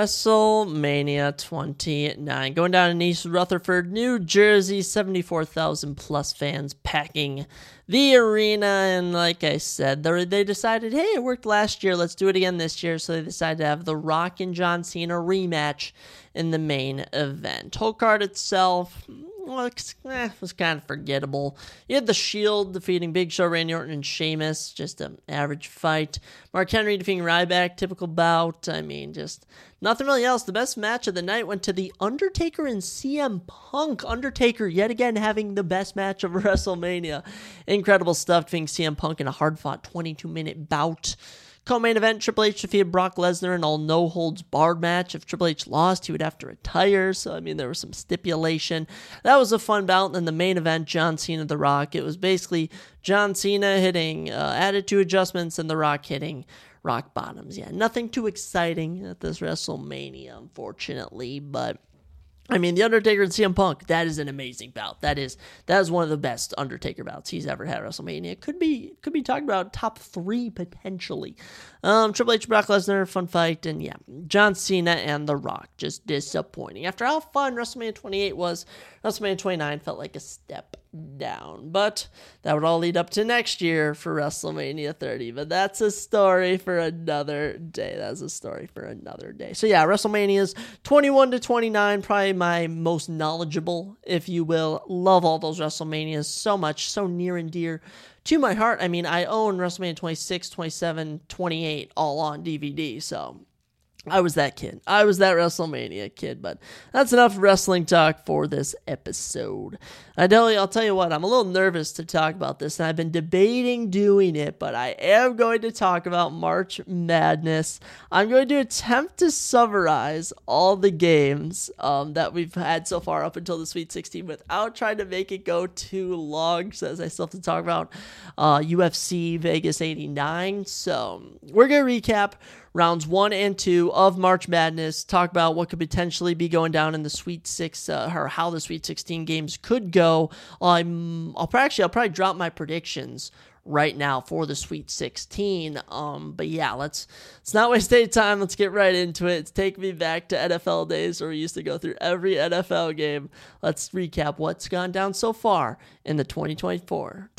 WrestleMania twenty-nine, going down in East Rutherford, New Jersey, seventy-four thousand plus fans packing the arena, and like I said, they decided, hey, it worked last year, let's do it again this year, so they decided to have The Rock and John Cena rematch in the main event. Whole card itself was, eh, was kind of forgettable. You had The Shield defeating Big Show, Randy Orton, and Sheamus, just an average fight. Mark Henry defeating Ryback, typical bout. I mean, just nothing really else. The best match of the night went to The Undertaker and C M Punk. Undertaker, yet again, having the best match of WrestleMania. Incredible stuff, defeating C M Punk in a hard-fought twenty-two minute bout. Co-main event, Triple H defeated Brock Lesnar in all no-holds-barred match. If Triple H lost, he would have to retire. So, I mean, there was some stipulation. That was a fun bout. And then the main event, John Cena, The Rock. It was basically John Cena hitting uh, attitude adjustments and The Rock hitting rock bottoms. Yeah, nothing too exciting at this WrestleMania, unfortunately. But I mean, The Undertaker and C M Punk, that is an amazing bout. That is that is one of the best Undertaker bouts he's ever had at WrestleMania. Could be could be talking about top three potentially. Um, Triple H, Brock Lesnar, fun fight, and yeah, John Cena and The Rock, just disappointing. After how fun WrestleMania twenty-eight was, WrestleMania twenty-nine felt like a step down. But that would all lead up to next year for WrestleMania thirty. But that's a story for another day. That's a story for another day. So yeah, WrestleMania's twenty-one to twenty-nine, probably my most knowledgeable, if you will. Love all those WrestleManias so much, so near and dear to my heart. I mean, I own WrestleMania twenty-six, twenty-seven, twenty-eight all on D V D, so I was that kid. I was that WrestleMania kid, but that's enough wrestling talk for this episode. I tell you, I'll tell you what, I'm a little nervous to talk about this, and I've been debating doing it, but I am going to talk about March Madness. I'm going to attempt to summarize all the games um, that we've had so far up until the Sweet sixteen without trying to make it go too long, says I still have to talk about uh, U F C Vegas eighty-nine. So we're going to recap rounds one and two of March Madness, talk about what could potentially be going down in the Sweet Six, uh, or how the Sweet sixteen games could go. Um, I'll probably, actually, I'll probably drop my predictions right now for the Sweet sixteen. Um, but yeah, let's let's not waste any time. Let's get right into it. Let's take me back to N F L days where we used to go through every N F L game. Let's recap what's gone down so far in the twenty twenty-four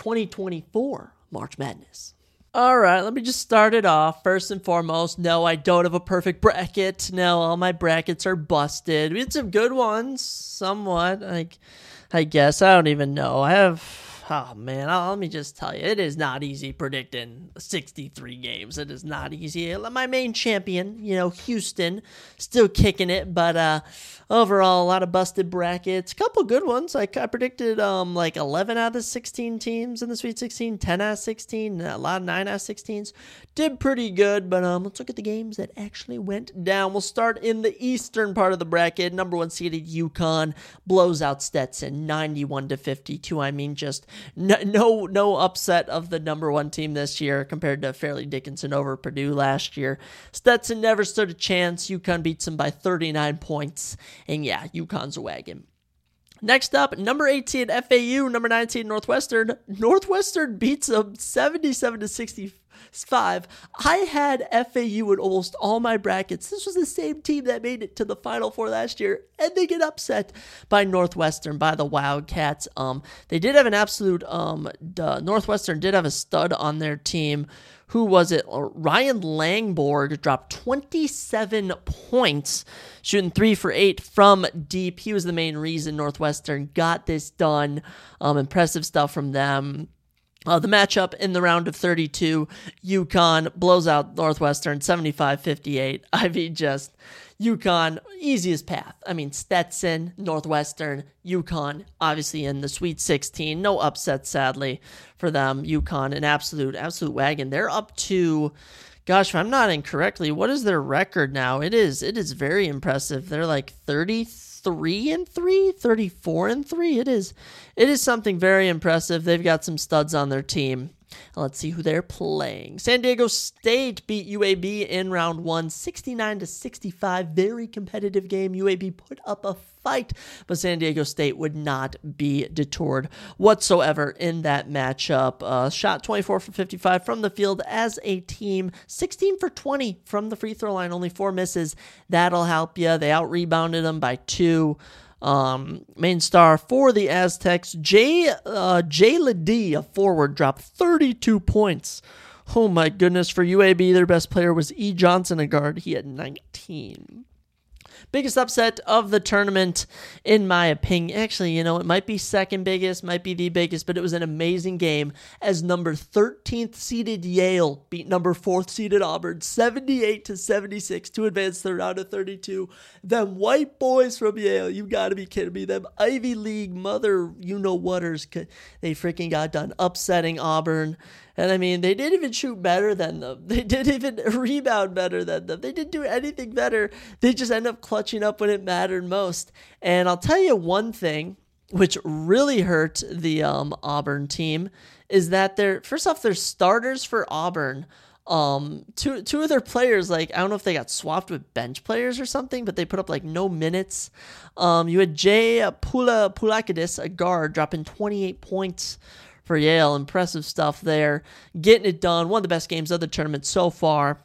March Madness. All right, let me just start it off. First and foremost, no, I don't have a perfect bracket. No, all my brackets are busted. We had some good ones, somewhat. Like, I guess I don't even know. I have. Oh, man, I'll, let me just tell you, it is not easy predicting sixty-three games. It is not easy. My main champion, you know, Houston, still kicking it, but uh, overall, a lot of busted brackets. A couple good ones. Like, I predicted um like eleven out of the sixteen teams in the Sweet sixteen, ten out of sixteen, a lot of nine out of sixteens. Did pretty good, but um, let's look at the games that actually went down. We'll start in the eastern part of the bracket. Number one seeded UConn blows out Stetson ninety-one to fifty-two. I mean, just No, no, no upset of the number one team this year compared to Fairleigh Dickinson over Purdue last year. Stetson never stood a chance. UConn beats them by thirty-nine points. And yeah, UConn's a wagon. Next up, number eighteen F A U, number nineteen Northwestern. Northwestern beats them seventy-seven to sixty-five. I had F A U in almost all my brackets. This was the same team that made it to the Final Four last year, and they get upset by Northwestern, by the Wildcats. Um, they did have an absolute, um, the Northwestern did have a stud on their team. Who was it? Ryan Langborg dropped twenty-seven points, shooting three for eight from deep. He was the main reason Northwestern got this done. Um, impressive stuff from them. Uh, the matchup in the round of thirty-two, UConn blows out Northwestern seventy-five fifty-eight. I mean, just UConn, easiest path. I mean, Stetson, Northwestern, UConn, obviously in the Sweet sixteen. No upset, sadly, for them. UConn, an absolute, absolute wagon. They're up to, gosh, if I'm not incorrectly, what is their record now? It is, it is very impressive. They're like thirty-three and three, thirty-four and three. It is, it is something very impressive. They've got some studs on their team. Let's see who they're playing. San Diego State beat U A B in round one, sixty-nine to sixty-five. Very competitive game. U A B put up a fight, but San Diego State would not be detoured whatsoever in that matchup. Uh, shot twenty-four for fifty-five from the field as a team, sixteen for twenty from the free throw line, only four misses. That'll help you. They out-rebounded them by two. Um, main star for the Aztecs, Jay, uh, Jay Ledee, a forward, dropped thirty-two points. Oh my goodness, for U A B, their best player was E. Johnson, a guard. He had nineteen. Biggest upset of the tournament, in my opinion. Actually, you know, it might be second biggest, might be the biggest, but it was an amazing game as number thirteenth seeded Yale beat number fourth seeded Auburn seventy-eight to seventy-six to advance the round of thirty-two. Them white boys from Yale, you gotta be kidding me. Them Ivy League mother you-know-whaters, they freaking got done upsetting Auburn. And I mean, they didn't even shoot better than them. They didn't even rebound better than them. They didn't do anything better. They just end up clutching up when it mattered most. And I'll tell you one thing, which really hurt the um, Auburn team, is that they're, first off, their starters for Auburn, um, two two of their players, like, I don't know if they got swapped with bench players or something, but they put up, like, no minutes. Um, you had Jay Pula Pulakidis, a guard, dropping twenty-eight points for Yale. Impressive stuff there. Getting it done. One of the best games of the tournament so far.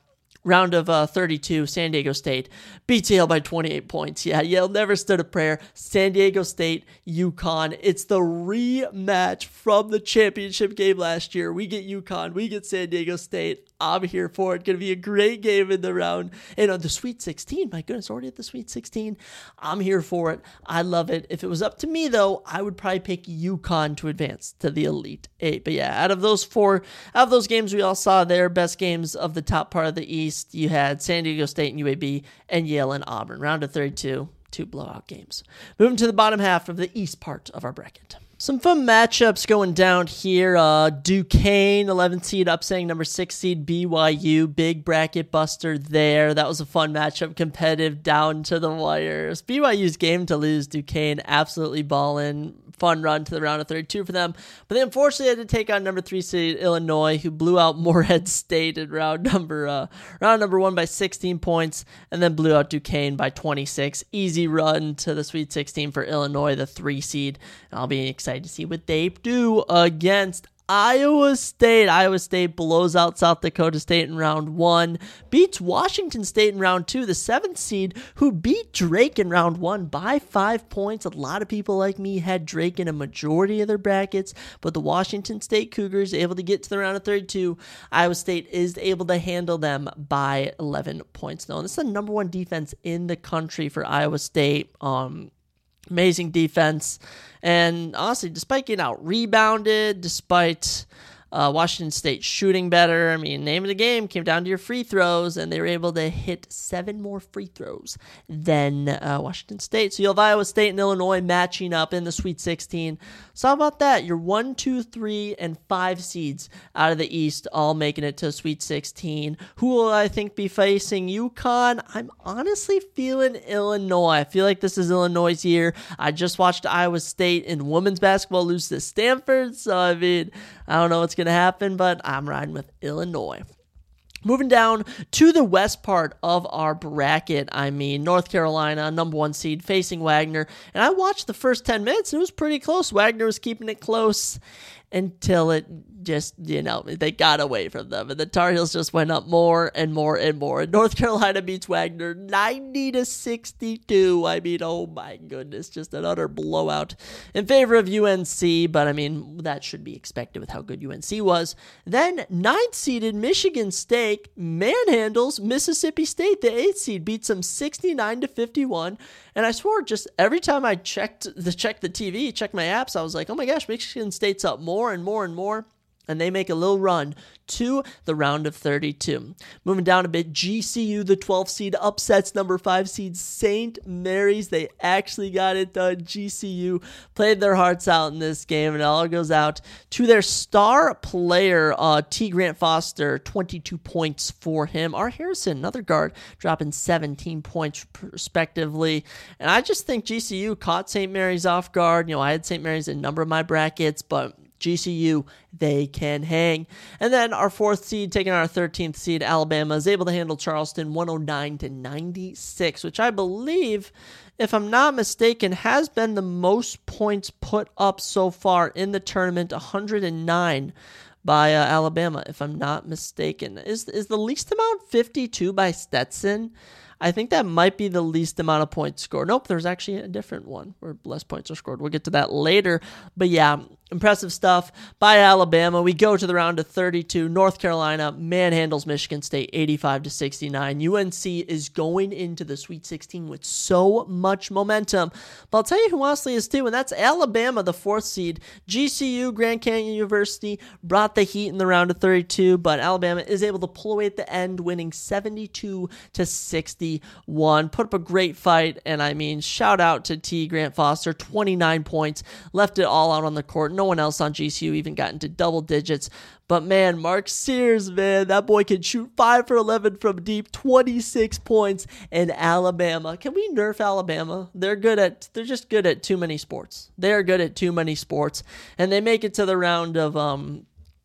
Round of uh, thirty-two, San Diego State beats Yale by twenty-eight points. Yeah, Yale never stood a prayer. San Diego State, UConn. It's the rematch from the championship game last year. We get UConn. We get San Diego State. I'm here for it. Going to be a great game in the round. And on the Sweet sixteen, my goodness, already at the Sweet sixteen. I'm here for it. I love it. If it was up to me, though, I would probably pick UConn to advance to the Elite Eight. But yeah, out of those four, out of those games we all saw there, best games of the top part of the East, you had San Diego State and U A B, and Yale and Auburn. Round of thirty-two, two blowout games. Moving to the bottom half of the East part of our bracket. Some fun matchups going down here. Uh, Duquesne, eleventh seed, upsetting number six seed B Y U. Big bracket buster there. That was a fun matchup, competitive down to the wires. B Y U's game to lose. Duquesne absolutely balling. Fun run to the round of thirty-two for them. But they unfortunately had to take on number three seed Illinois, who blew out Morehead State in round number uh, round number one by sixteen points, and then blew out Duquesne by twenty-six. Easy run to the Sweet sixteen for Illinois, the three seed. I'll be excited to see what they do against Iowa State. Iowa State blows out South Dakota State in round one, beats Washington State in round two, the seventh seed, who beat Drake in round one by five points. A lot of people like me had Drake in a majority of their brackets, but the Washington State Cougars able to get to the round of thirty-two. Iowa State is able to handle them by eleven points. Now, this is the number one defense in the country for Iowa State. Um, Amazing defense. And honestly, despite getting out rebounded, despite uh, Washington State shooting better, I mean, name of the game came down to your free throws, and they were able to hit seven more free throws than uh, Washington State. So you have Iowa State and Illinois matching up in the Sweet sixteen. So how about that? Your one, two, three, and five seeds out of the East all making it to Sweet sixteen. Who will I think be facing UConn? I'm honestly feeling Illinois. I feel like this is Illinois' year. I just watched Iowa State in women's basketball lose to Stanford. So, I mean, I don't know what's going to happen, but I'm riding with Illinois. Moving down to the west part of our bracket, I mean, North Carolina, number one seed, facing Wagner. And I watched the first ten minutes, and it was pretty close. Wagner was keeping it close until it just, you know, they got away from them. And the Tar Heels just went up more and more and more. And North Carolina beats Wagner ninety to sixty-two. I mean, oh my goodness, just an utter blowout in favor of U N C. But I mean, that should be expected with how good U N C was. Then ninth seeded Michigan State manhandles Mississippi State. The eighth seed beats them sixty-nine to fifty-one. And I swore just every time I checked the checked the T V, checked my apps, I was like, oh my gosh, Michigan State's up more and more and more. And they make a little run to the round of thirty-two. Moving down a bit, G C U, the twelfth seed, upsets number five seed Saint Mary's. They actually got it done. G C U played their hearts out in this game, and it all goes out to their star player, uh, T. Grant Foster, twenty-two points for him. R. Harrison, another guard, dropping seventeen points respectively. And I just think G C U caught Saint Mary's off guard. You know, I had Saint Mary's in a number of my brackets, but G C U, they can hang. And then our fourth seed, taking our thirteenth seed, Alabama, is able to handle Charleston one oh nine to ninety-six, which I believe, if I'm not mistaken, has been the most points put up so far in the tournament, one hundred nine by uh, Alabama, if I'm not mistaken. Is, is the least amount fifty-two by Stetson? I think that might be the least amount of points scored. Nope, there's actually a different one where less points are scored. We'll get to that later. But yeah, impressive stuff by Alabama. We go to the round of thirty-two. North Carolina manhandles Michigan State eighty-five to sixty-nine. U N C is going into the Sweet sixteen with so much momentum. But I'll tell you who honestly is too, and that's Alabama, the fourth seed. G C U, Grand Canyon University, brought the heat in the round of thirty-two, but Alabama is able to pull away at the end, winning seventy-two to sixty-one. Put up a great fight, and I mean, shout out to T. Grant Foster, twenty-nine points, left it all out on the court. No one else on G C U even got into double digits. But man, Mark Sears, man, that boy can shoot five for eleven from deep, twenty-six points in Alabama. Can we nerf Alabama? They're good at, they're just good at too many sports. They are good at too many sports. And they make it to the round of, um,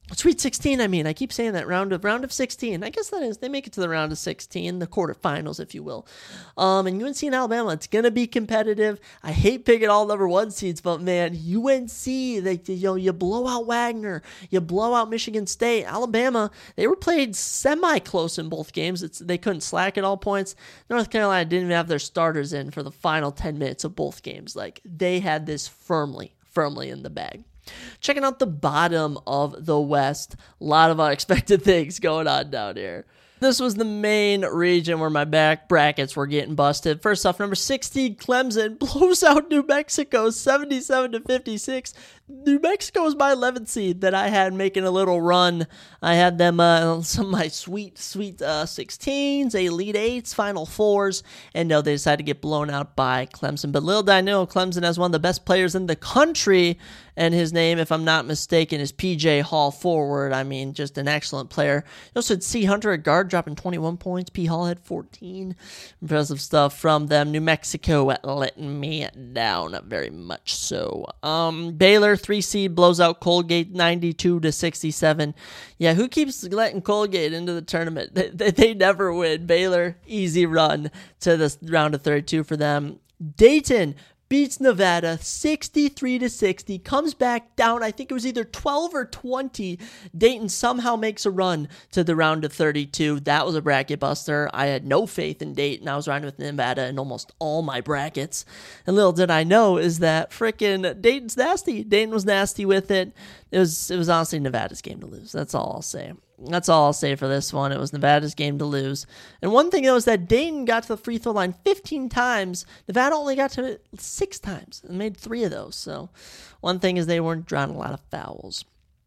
Sweet sixteen, I mean, I keep saying that round of round of sixteen. I guess that is, they make it to the round of sixteen, the quarterfinals, if you will. Um, and U N C and Alabama, it's gonna be competitive. I hate picking all number one seeds, but man, U N C, they you know you blow out Wagner, you blow out Michigan State, Alabama. They were played semi close in both games. It's they couldn't slack at all points. North Carolina didn't even have their starters in for the final ten minutes of both games. Like they had this firmly, firmly in the bag. Checking out the bottom of the West, a lot of unexpected things going on down here. This was the main region where my back brackets were getting busted. First off, number sixteen, Clemson blows out New Mexico seventy-seven to fifty-six. New Mexico was my eleventh seed that I had making a little run. I had them uh, some of my sweet, sweet uh, sixteens, Elite Eights, Final Fours, and no, they decided to get blown out by Clemson. But little did I know, Clemson has one of the best players in the country, and his name, if I'm not mistaken, is P J Hall forward. I mean, just an excellent player. You also had C. Hunter at guard dropping twenty-one points. P. Hall had fourteen. Impressive stuff from them. New Mexico letting me down very much so. Um, Baylor, three seed, blows out Colgate ninety-two to sixty-seven. Yeah, who keeps letting Colgate into the tournament? They, they, they never win. Baylor, easy run to this round of thirty-two for them. Dayton beats Nevada sixty-three to sixty, comes back down. I think it was either twelve or twenty. Dayton somehow makes a run to the round of thirty-two. That was a bracket buster. I had no faith in Dayton. I was riding with Nevada in almost all my brackets. And little did I know is that frickin' Dayton's nasty. Dayton was nasty with it. It was, it was honestly Nevada's game to lose. That's all I'll say. That's all I'll say for this one. It was Nevada's game to lose. And one thing, though, is that Dayton got to the free throw line fifteen times. Nevada only got to it six times and made three of those. So one thing is they weren't drawing a lot of fouls.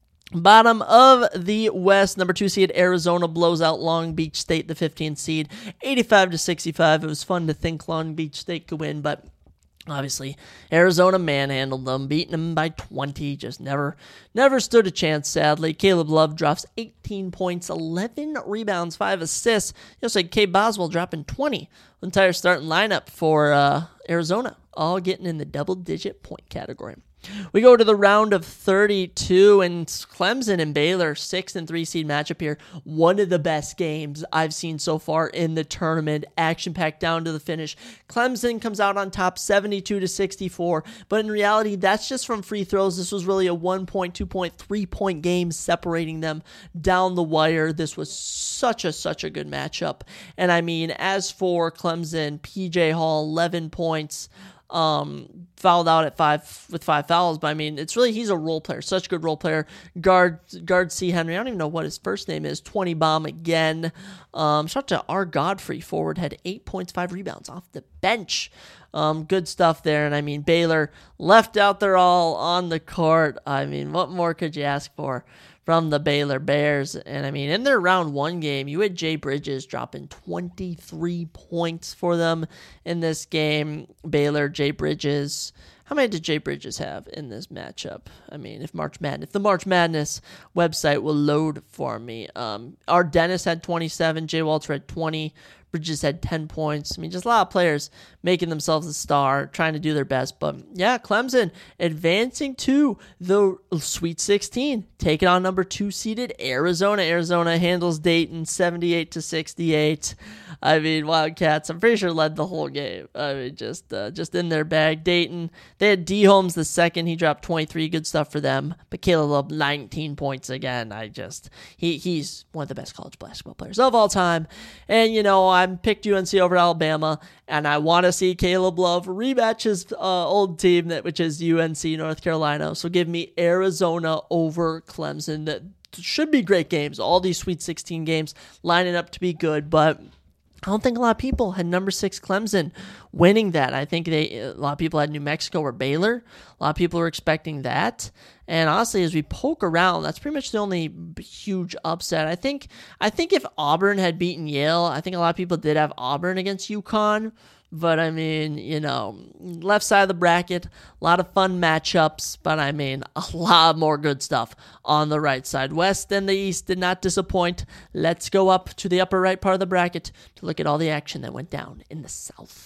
Bottom of the West, number two seed Arizona blows out Long Beach State, the fifteenth seed, eighty-five to sixty-five. It was fun to think Long Beach State could win, but obviously, Arizona manhandled them, beating them by twenty. Just never, never stood a chance, sadly. Caleb Love drops eighteen points, eleven rebounds, five assists. You also had Cade Boswell dropping twenty. The entire starting lineup for uh, Arizona, all getting in the double-digit point category. We go to the round of thirty-two, and Clemson and Baylor, six and three seed matchup here. One of the best games I've seen so far in the tournament. Action-packed down to the finish. Clemson comes out on top seventy-two to sixty-four, but in reality, that's just from free throws. This was really a one point, two point, three point game separating them down the wire. This was such a, such a good matchup. And I mean, as for Clemson, P J Hall, eleven points. Um, fouled out at five with five fouls, but I mean, it's really, he's a role player, such a good role player. Guard, guard C. Henry, I don't even know what his first name is, twenty bomb again. Um, shout out to R. Godfrey, forward, had eight points, five rebounds off the bench. Um, good stuff there. And I mean, Baylor left out there all on the court. I mean, what more could you ask for from the Baylor Bears? And I mean, in their round one game, you had Jay Bridges dropping twenty-three points for them in this game. Baylor, Jay Bridges. How many did Jay Bridges have in this matchup? I mean, if March Madness, if the March Madness website will load for me. Um, our Dennis had twenty-seven, Jay Walter had twenty, Bridges had ten points. I mean, just a lot of players making themselves a star, trying to do their best. But yeah, Clemson advancing to the Sweet sixteen, taking on number two seeded Arizona. Arizona handles Dayton seventy-eight to sixty-eight. I mean, Wildcats, I'm pretty sure led the whole game. I mean, just uh, just in their bag. Dayton, they had D. Holmes the second. He dropped twenty-three. Good stuff for them. But Caleb Love, nineteen points again. I just, he he's one of the best college basketball players of all time. And, you know, I picked U N C over Alabama, and I want to see Caleb Love rematch his uh, old team, that which is U N C North Carolina. So give me Arizona over Clemson. That should be great games. All these Sweet sixteen games lining up to be good, but I don't think a lot of people had number six Clemson winning that. I think they a lot of people had New Mexico or Baylor. A lot of people were expecting that. And honestly, as we poke around, that's pretty much the only huge upset. I think I think if Auburn had beaten Yale, I think a lot of people did have Auburn against UConn. But, I mean, you know, left side of the bracket, a lot of fun matchups, but, I mean, a lot more good stuff on the right side. West and the East did not disappoint. Let's go up to the upper right part of the bracket to look at all the action that went down in the South.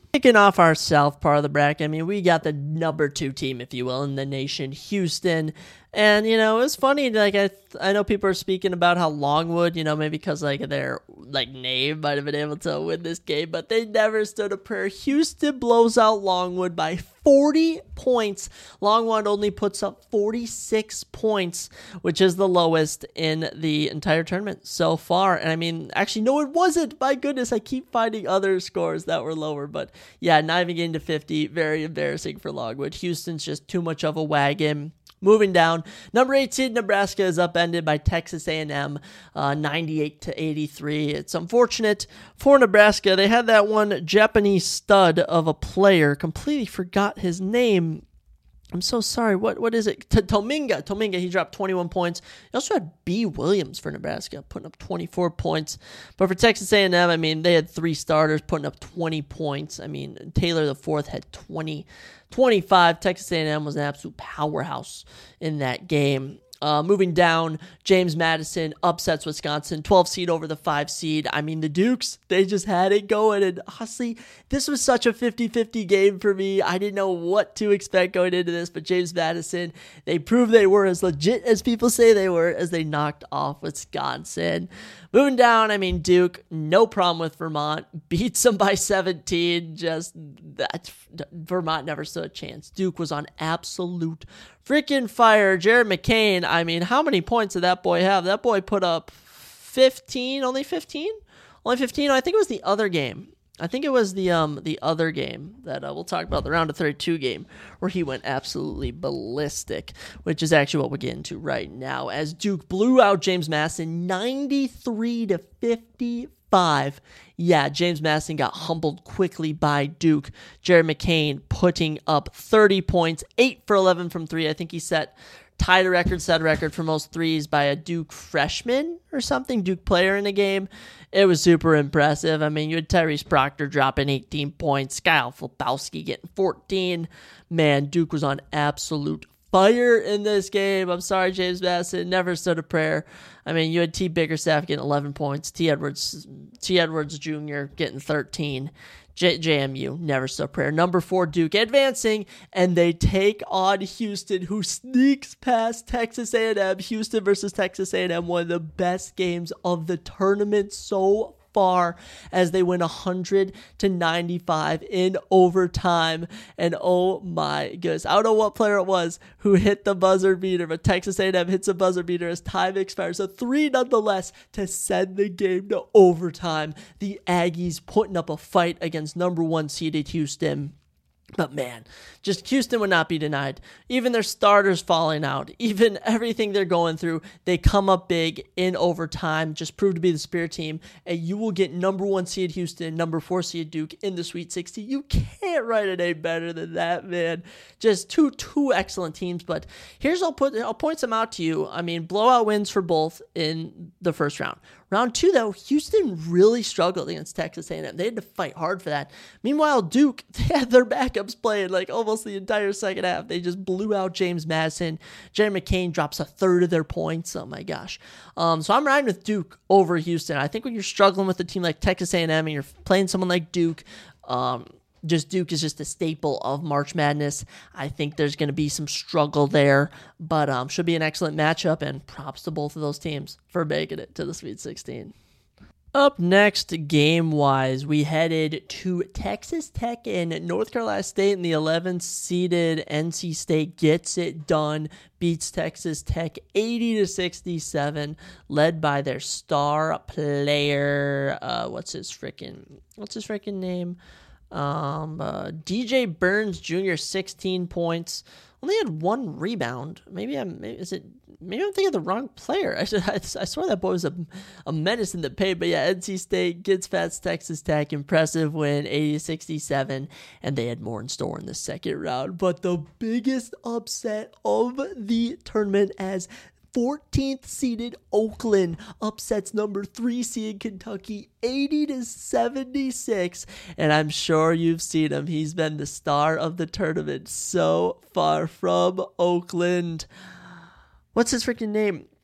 Kicking off our south part of the bracket, I mean, we got the number two team, if you will, in the nation, Houston. And, you know, it was funny, like, I I know people are speaking about how Longwood, you know, maybe because, like, their, like, name might have been able to win this game, but they never stood a prayer. Houston blows out Longwood by forty points. Longwood only puts up forty-six points, which is the lowest in the entire tournament so far. And, I mean, actually, no, it wasn't. My goodness, I keep finding other scores that were lower, but, yeah, not even getting to fifty. Very embarrassing for Longwood. Houston's just too much of a wagon. Moving down, number eight seed Nebraska is upended by Texas A and M, uh, ninety-eight to eighty-three. It's unfortunate for Nebraska. They had that one Japanese stud of a player. Completely forgot his name. I'm so sorry. What What is it? T- Tominga. Tominga, he dropped twenty-one points. He also had B. Williams for Nebraska, putting up twenty-four points. But for Texas A and M, I mean, they had three starters putting up twenty points. I mean, Taylor the fourth had twenty, twenty-five. Texas A and M was an absolute powerhouse in that game. Uh, moving down, James Madison upsets Wisconsin, twelve seed over the five seed. I mean, the Dukes, they just had it going. And honestly, this was such a fifty-fifty game for me. I didn't know what to expect going into this, but James Madison, they proved they were as legit as people say they were as they knocked off Wisconsin. Moving down, I mean, Duke, no problem with Vermont. Beats them by seventeen. Just, that Vermont never stood a chance. Duke was on absolute freaking fire. Jared McCain, I mean, how many points did that boy have? That boy put up fifteen, only fifteen? Only fifteen? I think it was the other game. I think it was the um the other game that uh, we'll talk about, the round of thirty-two game, where he went absolutely ballistic, which is actually what we're getting to right now, as Duke blew out James Madison ninety-three to fifty-five. Yeah, James Madison got humbled quickly by Duke. Jared McCain putting up thirty points, eight for eleven from three. I think he set tied a record, set a record for most threes by a Duke freshman or something, Duke player in a game. It was super impressive. I mean, you had Tyrese Proctor dropping eighteen points, Kyle Filipowski getting fourteen. Man, Duke was on absolute fire in this game. I'm sorry, James Madison, never stood a prayer. I mean, you had T. Bickerstaff getting eleven points, T. Edwards, T. Edwards Junior getting thirteen. J- JMU, never stood a prayer. Number four, Duke advancing, and they take on Houston, who sneaks past Texas A and M. Houston versus Texas A and M, one of the best games of the tournament so far, as they win one hundred to ninety-five in overtime. And oh my goodness, I don't know what player it was who hit the buzzer beater, but Texas A and M hits a buzzer beater as time expires. A three nonetheless to send the game to overtime. The Aggies putting up a fight against number one seeded Houston. But man, just Houston would not be denied. Even their starters falling out, even everything they're going through, they come up big in overtime, just prove to be the spirit team, and you will get number one seed Houston, number four seed Duke in the Sweet sixteen. You can't write it any better than that, man. Just two two excellent teams. But here's I'll put I'll point some out to you. I mean, blowout wins for both in the first round. Round two, though, Houston really struggled against Texas A and M. They had to fight hard for that. Meanwhile, Duke, they had their backups playing like almost the entire second half. They just blew out James Madison. Jared McCain drops a third of their points. Oh, my gosh. Um, so I'm riding with Duke over Houston. I think when you're struggling with a team like Texas A and M and you're playing someone like Duke, um, just Duke is just a staple of March Madness. I think there's going to be some struggle there, but um, should be an excellent matchup, and props to both of those teams for making it to the Sweet sixteen. Up next, game-wise, we headed to Texas Tech and North Carolina State, and the eleventh seeded N C State gets it done, beats Texas Tech eighty to sixty-seven, led by their star player, uh, what's his freaking, what's his freaking name? Um, uh, D J Burns Junior, sixteen points, only had one rebound. Maybe I'm, maybe, is it, maybe I'm thinking of the wrong player. I, I, I swear that boy was a, a menace in the paint, but yeah, N C State gets past Texas Tech, impressive win, eighty to sixty-seven, and they had more in store in the second round. But the biggest upset of the tournament, as fourteenth seeded Oakland upsets number three seed Kentucky eighty to seventy-six, and I'm sure you've seen him. He's been the star of the tournament so far from Oakland. What's his freaking name?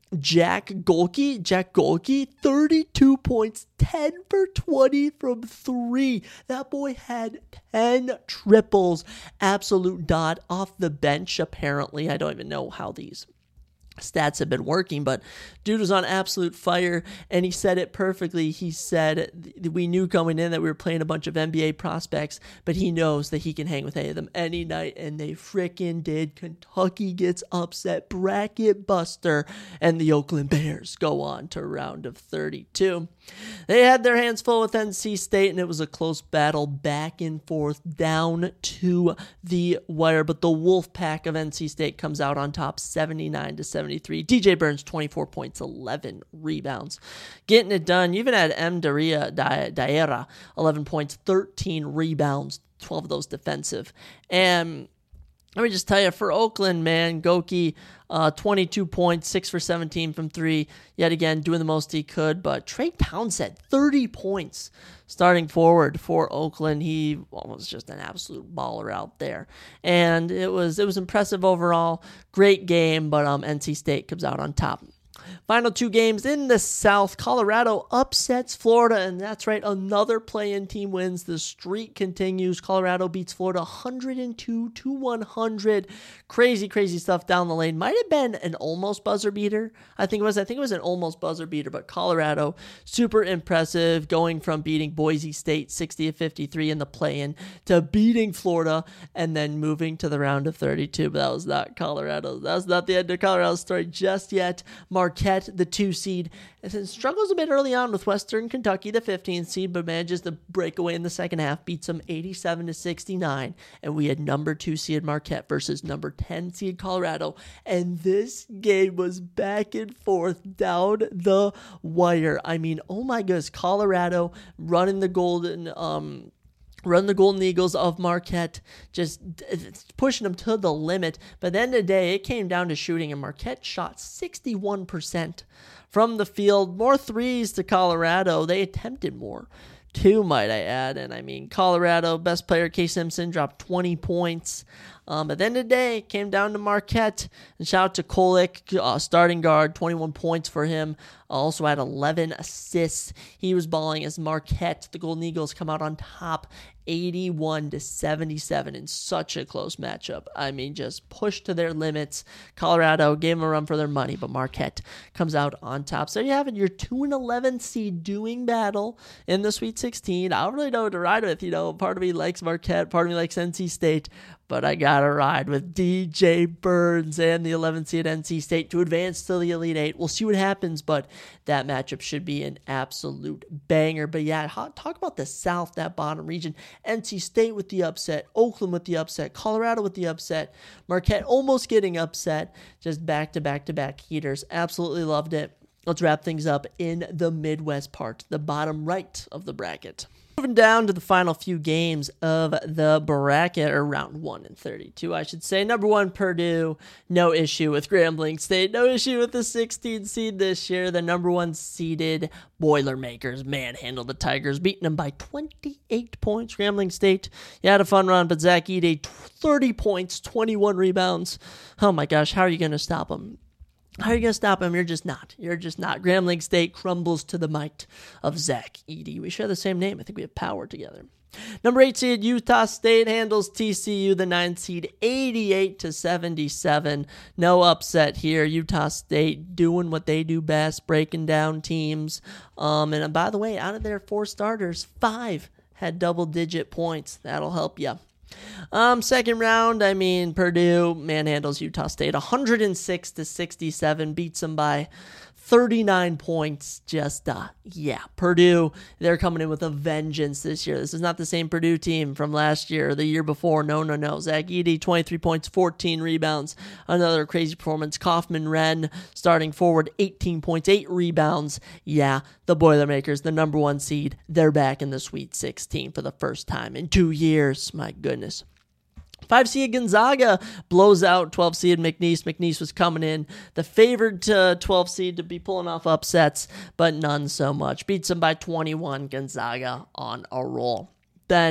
Jack Golke, Jack Golke, thirty-two points, ten for twenty from three. That boy had ten triples. Absolute dot off the bench, apparently. I don't even know how these stats have been working, but dude was on absolute fire, and he said it perfectly. He said, we knew going in that we were playing a bunch of N B A prospects, but he knows that he can hang with any of them any night, and they freaking did. Kentucky gets upset, bracket buster, and the Oakland Bears go on to round of thirty-two. They had their hands full with N C State, and it was a close battle back and forth down to the wire, but the Wolf Pack of N C State comes out on top seventy-nine to seventy-three. D J Burns, twenty-four points, eleven rebounds. Getting it done. You even had M. Daria, Daera, eleven points, thirteen rebounds, twelve of those defensive. And let me just tell you, for Oakland, man, Golke, uh, twenty-two points, six for seventeen from three. Yet again, doing the most he could. But Trey Townsend, thirty points starting forward for Oakland. He was just an absolute baller out there. And it was it was impressive overall. Great game, but um, N C State comes out on top. Final two games in the South. Colorado upsets Florida, and that's right, another play-in team wins. The streak continues. Colorado beats Florida one hundred two to one hundred. Crazy, crazy stuff down the lane. Might have been an almost buzzer beater. I think it was. I think it was an almost buzzer beater, but Colorado, super impressive, going from beating Boise State sixty to fifty-three in the play-in to beating Florida and then moving to the round of thirty-two. But that was not Colorado. That was not the end of Colorado's story just yet. Marquette, the two seed, and struggles a bit early on with Western Kentucky, the fifteenth seed, but manages to break away in the second half, beats them eighty-seven to sixty-nine, and we had number two seed Marquette versus number ten seed Colorado, and this game was back and forth down the wire. I mean, oh my goodness, Colorado running the golden um Run the Golden Eagles of Marquette, just pushing them to the limit. But at the end of the day, it came down to shooting, and Marquette shot sixty-one percent from the field. More threes to Colorado. They attempted more, too, might I add. And I mean, Colorado, best player, K. Simpson, dropped twenty points. Um, at the end of the day, it came down to Marquette. And shout out to Kolek, uh, starting guard, twenty-one points for him. Also had eleven assists. He was balling as Marquette, the Golden Eagles, come out on top eighty-one to seventy-seven in such a close matchup. I mean, just pushed to their limits. Colorado gave them a run for their money, but Marquette comes out on top. So there you have it, your two and eleven seed doing battle in the Sweet sixteen. I don't really know what to ride with. You know, part of me likes Marquette, part of me likes N C State, but I gotta ride with D J Burns and the eleventh seed N C State to advance to the Elite Eight. We'll see what happens, but that matchup should be an absolute banger. But yeah, talk about the South, that bottom region. N C State with the upset, Oakland with the upset, Colorado with the upset, Marquette almost getting upset. Just back-to-back-to-back heaters. Absolutely loved it. Let's wrap things up in the Midwest part, the bottom right of the bracket. Moving down to the final few games of the bracket, or round one and thirty-two, I should say. Number one, Purdue, no issue with Grambling State, no issue with the sixteen seed this year. The number one seeded Boilermakers manhandled the Tigers, beating them by twenty-eight points. Grambling State, you had a fun run, but Zach Edey, thirty points, twenty-one rebounds. Oh my gosh, how are you going to stop them? How are you going to stop him? You're just not. You're just not. Grambling State crumbles to the might of Zach Edey. We share the same name. I think we have power together. Number eight seed Utah State handles T C U, the nine seed, eighty-eight to seventy-seven. No upset here. Utah State doing what they do best, breaking down teams. Um, and by the way, out of their four starters, five had double-digit points. That'll help you. Um, second round, I mean, Purdue manhandles Utah State one hundred six to sixty-seven, beats them by thirty-nine points. Just, uh, yeah, Purdue, they're coming in with a vengeance this year. This is not the same Purdue team from last year or the year before. No, no, no. Zach Edey, twenty-three points, fourteen rebounds. Another crazy performance. Kaufman Wren, starting forward, eighteen points, eight rebounds. Yeah, the Boilermakers, the number one seed, they're back in the Sweet sixteen for the first time in two years. My goodness. Five seed Gonzaga blows out twelve seed McNeese. McNeese was coming in the favored uh, twelve seed to be pulling off upsets, but none so much. Beats them by twenty-one. Gonzaga on a roll. Then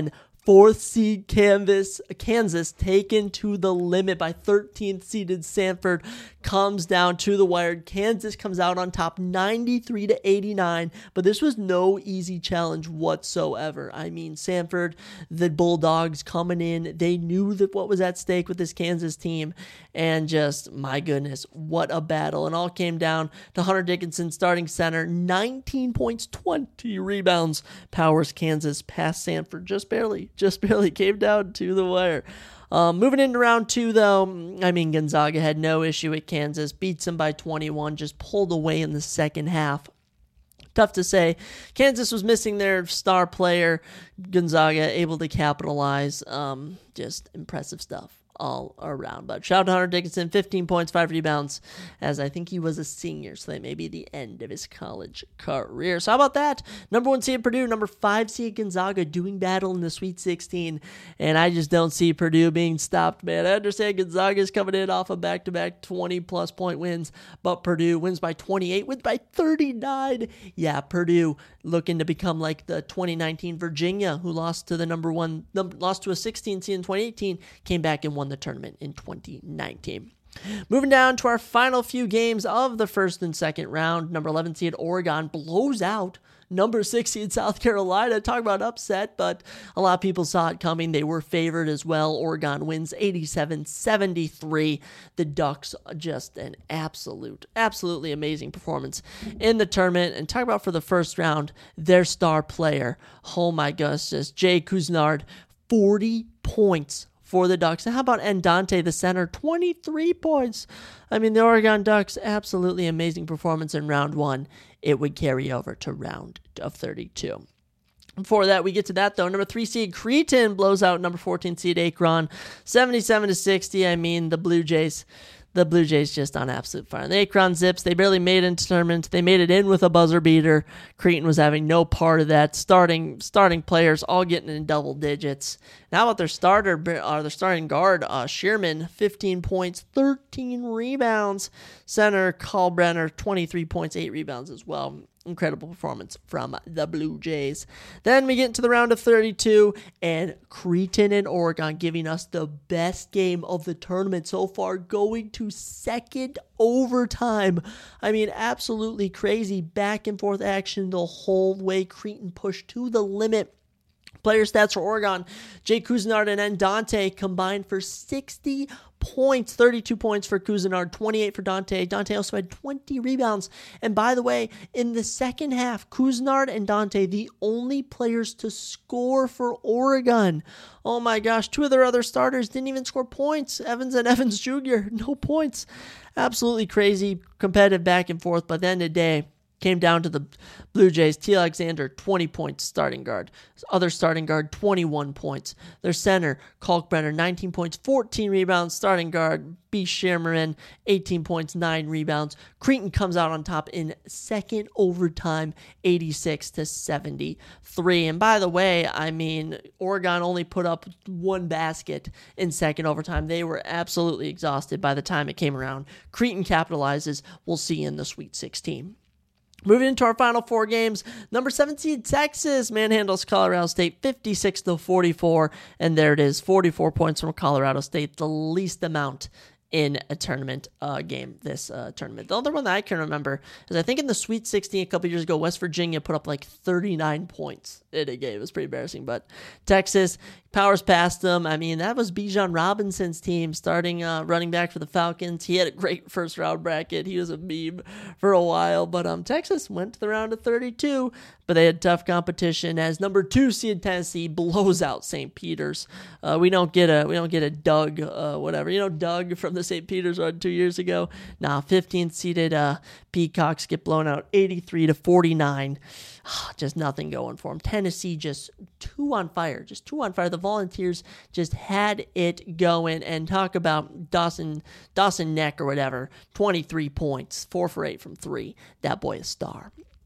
Fourth seed Kansas, Kansas taken to the limit by thirteenth seeded Samford, comes down to the wire. Kansas comes out on top ninety-three to eighty-nine, but this was no easy challenge whatsoever. I mean, Samford, the Bulldogs coming in, they knew that what was at stake with this Kansas team, and just, my goodness, what a battle. And all came down to Hunter Dickinson, starting center, nineteen points, twenty rebounds, powers Kansas past Samford, just barely. Just barely came down to the wire. Um, moving into round two, though, I mean, Gonzaga had no issue at Kansas, beats them by twenty-one, just pulled away in the second half. Tough to say. Kansas was missing their star player. Gonzaga able to capitalize. Um, just impressive stuff all around. But shout out to Hunter Dickinson, fifteen points, five rebounds, as I think he was a senior, so that may be the end of his college career. So how about that? Number one seed Purdue, number five seed Gonzaga doing battle in the Sweet sixteen, and I just don't see Purdue being stopped, man. I understand Gonzaga's coming in off of back-to-back twenty-plus point wins, but Purdue wins by twenty-eight, wins by thirty-nine. Yeah, Purdue looking to become like the twenty nineteen Virginia, who lost to the number one, lost to a sixteen seed in twenty eighteen, came back and won the tournament in twenty nineteen. Moving down to our final few games of the first and second round, number eleven seed Oregon blows out number six seed South Carolina. Talk about upset, but a lot of people saw it coming. They were favored as well. Oregon wins eighty-seven seventy-three. The Ducks, just an absolute, absolutely amazing performance in the tournament. And talk about for the first round, their star player, oh my gosh, just Jay Couisnard, forty points for the Ducks. And how about Andante, the center, twenty-three points. I mean, the Oregon Ducks, absolutely amazing performance in round one. It would carry over to round of thirty-two. Before that, we get to that, though. Number three seed Creighton blows out number fourteen seed Akron, seventy-seven to sixty. I mean, the Blue Jays, the Blue Jays just on absolute fire. The Akron Zips, they barely made it into tournament. They made it in with a buzzer beater. Creighton was having no part of that. Starting starting players all getting in double digits. Now about their starter, uh, their starting guard, uh, Shearman, fifteen points, thirteen rebounds. Center Kalbrenner, twenty-three points, eight rebounds as well. Incredible performance from the Blue Jays. Then we get into the round of thirty-two, and Creighton and Oregon giving us the best game of the tournament so far, going to second overtime. I mean, absolutely crazy back and forth action the whole way. Creighton pushed to the limit. Player stats for Oregon, Jay Couisnard and Andante combined for sixty points, thirty-two points for Couisnard, twenty-eight for Dante. Dante also had twenty rebounds. And by the way, in the second half, Couisnard and Dante, the only players to score for Oregon. Oh my gosh, two of their other starters didn't even score points. Evans and Evans Junior, no points. Absolutely crazy, competitive back and forth. But at the end of the day, came down to the Blue Jays. T. Alexander, twenty points, starting guard. Other starting guard, twenty-one points. Their center, Kalkbrenner, nineteen points, fourteen rebounds. Starting guard, B. Shermarin, eighteen points, nine rebounds. Creighton comes out on top in second overtime, eighty-six to seventy-three. And by the way, I mean, Oregon only put up one basket in second overtime. They were absolutely exhausted by the time it came around. Creighton capitalizes. We'll see in the Sweet sixteen. Moving into our final four games, number seven seed Texas manhandles Colorado State fifty-six to forty-four, and there it is, forty-four points from Colorado State, the least amount in a tournament uh, game this uh, tournament. The other one that I can remember is I think in the Sweet sixteen a couple years ago, West Virginia put up like thirty-nine points in a game. It was pretty embarrassing, but Texas powers past them. I mean, that was Bijan Robinson's team starting uh, running back for the Falcons. He had a great first round bracket. He was a meme for a while, but um, Texas went to the round of thirty-two, but they had tough competition as number two seed Tennessee blows out Saint Peter's. Uh, we don't get a we don't get a Doug uh, whatever you know Doug from the Saint Peter's run two years ago. Now fifteenth seeded uh, Peacocks get blown out eighty-three to forty-nine. Just nothing going for them. Tennessee just two on fire, just two on fire. The Volunteers just had it going. And talk about Dawson Dawson Neck or whatever, twenty-three points, four for eight from three. That boy a star.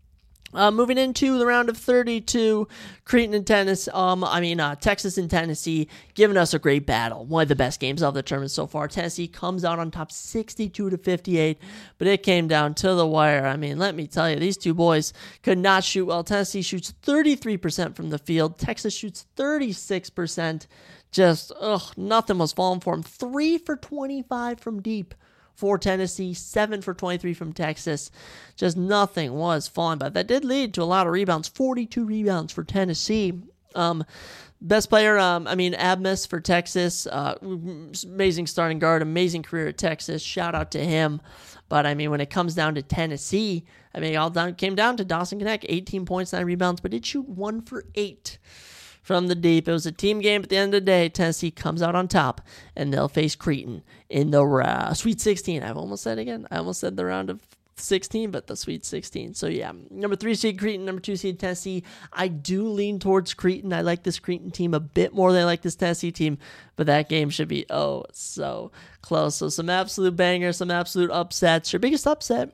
Uh, moving into the round of thirty-two, Creighton and Tennessee, um, I mean, uh, Texas and Tennessee giving us a great battle. One of the best games of the tournament so far. Tennessee comes out on top sixty-two to fifty-eight, but it came down to the wire. I mean, let me tell you, these two boys could not shoot well. Tennessee shoots thirty-three percent from the field. Texas shoots thirty-six percent. Just, ugh, nothing was falling for them. three for twenty-five from deep for Tennessee, seven for twenty-three from Texas. Just nothing was falling, but that did lead to a lot of rebounds. forty-two rebounds for Tennessee. Um, best player, um, I mean, Abmas for Texas. Uh, amazing starting guard, amazing career at Texas. Shout out to him. But, I mean, when it comes down to Tennessee, I mean, it all down, came down to Dawson Connect, eighteen points, nine rebounds, but did shoot one for eight from the deep. It was a team game. At the end of the day, Tennessee comes out on top, and they'll face Creighton in the uh, Sweet sixteen. I've almost said it again. I almost said the round of sixteen, but the Sweet sixteen. So, yeah, number three seed Creighton, number two seed Tennessee. I do lean towards Creighton. I like this Creighton team a bit more than I like this Tennessee team, but that game should be, oh, so close. So, some absolute bangers, some absolute upsets. Your biggest upset,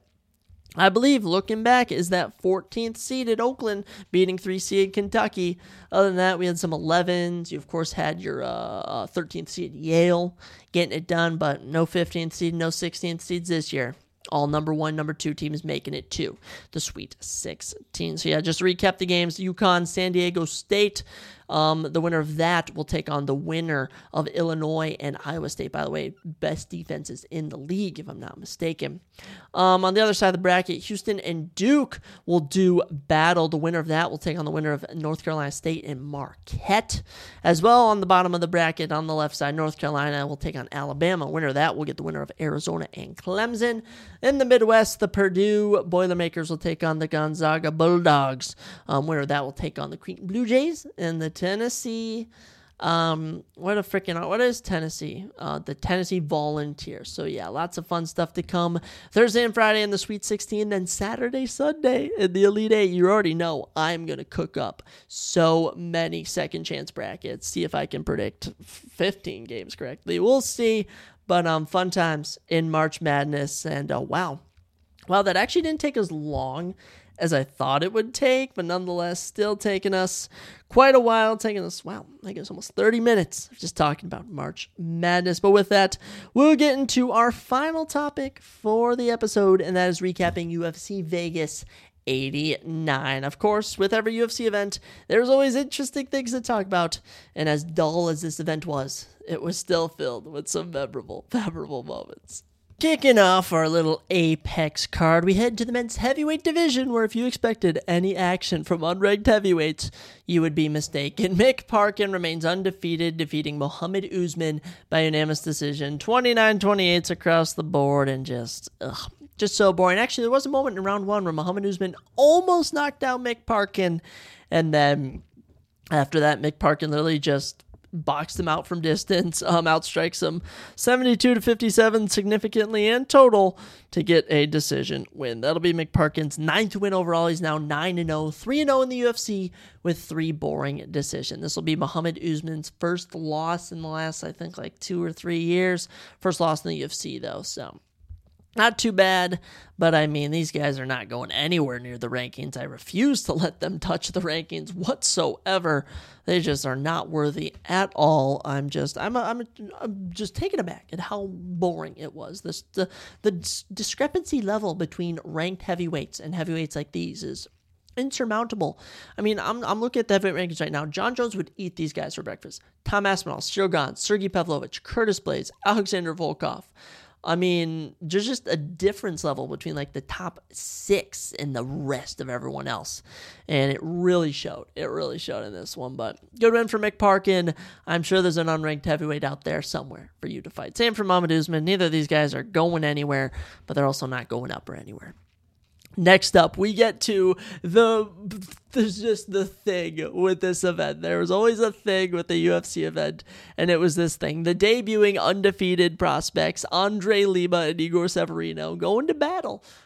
I believe, looking back, is that fourteenth seeded Oakland beating three seed Kentucky. Other than that, we had some elevens. You, of course, had your uh, uh, thirteenth seed Yale getting it done, but no fifteenth seed, no sixteenth seeds this year. All number one, number two teams making it to the Sweet sixteen. So, yeah, just to recap the games, UConn, San Diego State. Um, the winner of that will take on the winner of Illinois and Iowa State. By the way, best defenses in the league, if I'm not mistaken. Um, on the other side of the bracket, Houston and Duke will do battle. The winner of that will take on the winner of North Carolina State and Marquette. As well, on the bottom of the bracket, on the left side, North Carolina will take on Alabama. Winner of that will get the winner of Arizona and Clemson. In the Midwest, the Purdue Boilermakers will take on the Gonzaga Bulldogs. Um, winner of that will take on the Creighton Blue Jays. And the Tennessee, um, what a freaking, what is Tennessee? Uh, the Tennessee Volunteers. So, yeah, lots of fun stuff to come Thursday and Friday in the Sweet sixteen, then Saturday, Sunday in the Elite Eight. You already know I'm going to cook up so many second chance brackets. See if I can predict fifteen games correctly. We'll see, but um, fun times in March Madness. And uh, wow, wow, that actually didn't take as long as I thought it would take, but nonetheless, still taking us quite a while, taking us, wow, I guess almost thirty minutes of just talking about March Madness. But with that, we'll get into our final topic for the episode, and that is recapping U F C Vegas eighty-nine. Of course, with every U F C event, there's always interesting things to talk about, and as dull as this event was, it was still filled with some memorable, memorable moments. Kicking off our little Apex card, we head to the men's heavyweight division, where if you expected any action from unranked heavyweights, you would be mistaken. Mick Parkin remains undefeated, defeating Mohammed Usman by unanimous decision, twenty-nine twenty-eight across the board, and just, ugh, just so boring. Actually, there was a moment in round one where Mohammed Usman almost knocked down Mick Parkin, and then after that, Mick Parkin literally just boxed him out from distance, um, outstrikes him seventy-two to fifty-seven significantly in total to get a decision win. That'll be Mick Parkin's ninth win overall. He's now nine and oh, three and oh in the U F C with three boring decisions. This will be Mohammed Usman's first loss in the last, I think, like two or three years. First loss in the U F C, though, so not too bad, but I mean, these guys are not going anywhere near the rankings. I refuse to let them touch the rankings whatsoever. They just are not worthy at all. I'm just, I'm, a, I'm, a, I'm just taken aback at how boring it was. This, the, the discrepancy level between ranked heavyweights and heavyweights like these is insurmountable. I mean, I'm, I'm looking at the heavyweight rankings right now. John Jones would eat these guys for breakfast. Tom Aspinall, Cyril Gane, Sergey Pavlovich, Curtis Blades, Alexander Volkov. I mean, there's just a difference level between like the top six and the rest of everyone else. And it really showed. It really showed in this one. But good win for Mick Parkin. I'm sure there's an unranked heavyweight out there somewhere for you to fight. Same for Mohammed Usman. Neither of these guys are going anywhere, but they're also not going up or anywhere. Next up, we get to the, there's just the thing with this event. There was always a thing with the U F C event, and it was this thing. The debuting undefeated prospects, Andre Lima and Igor Severino, going to battle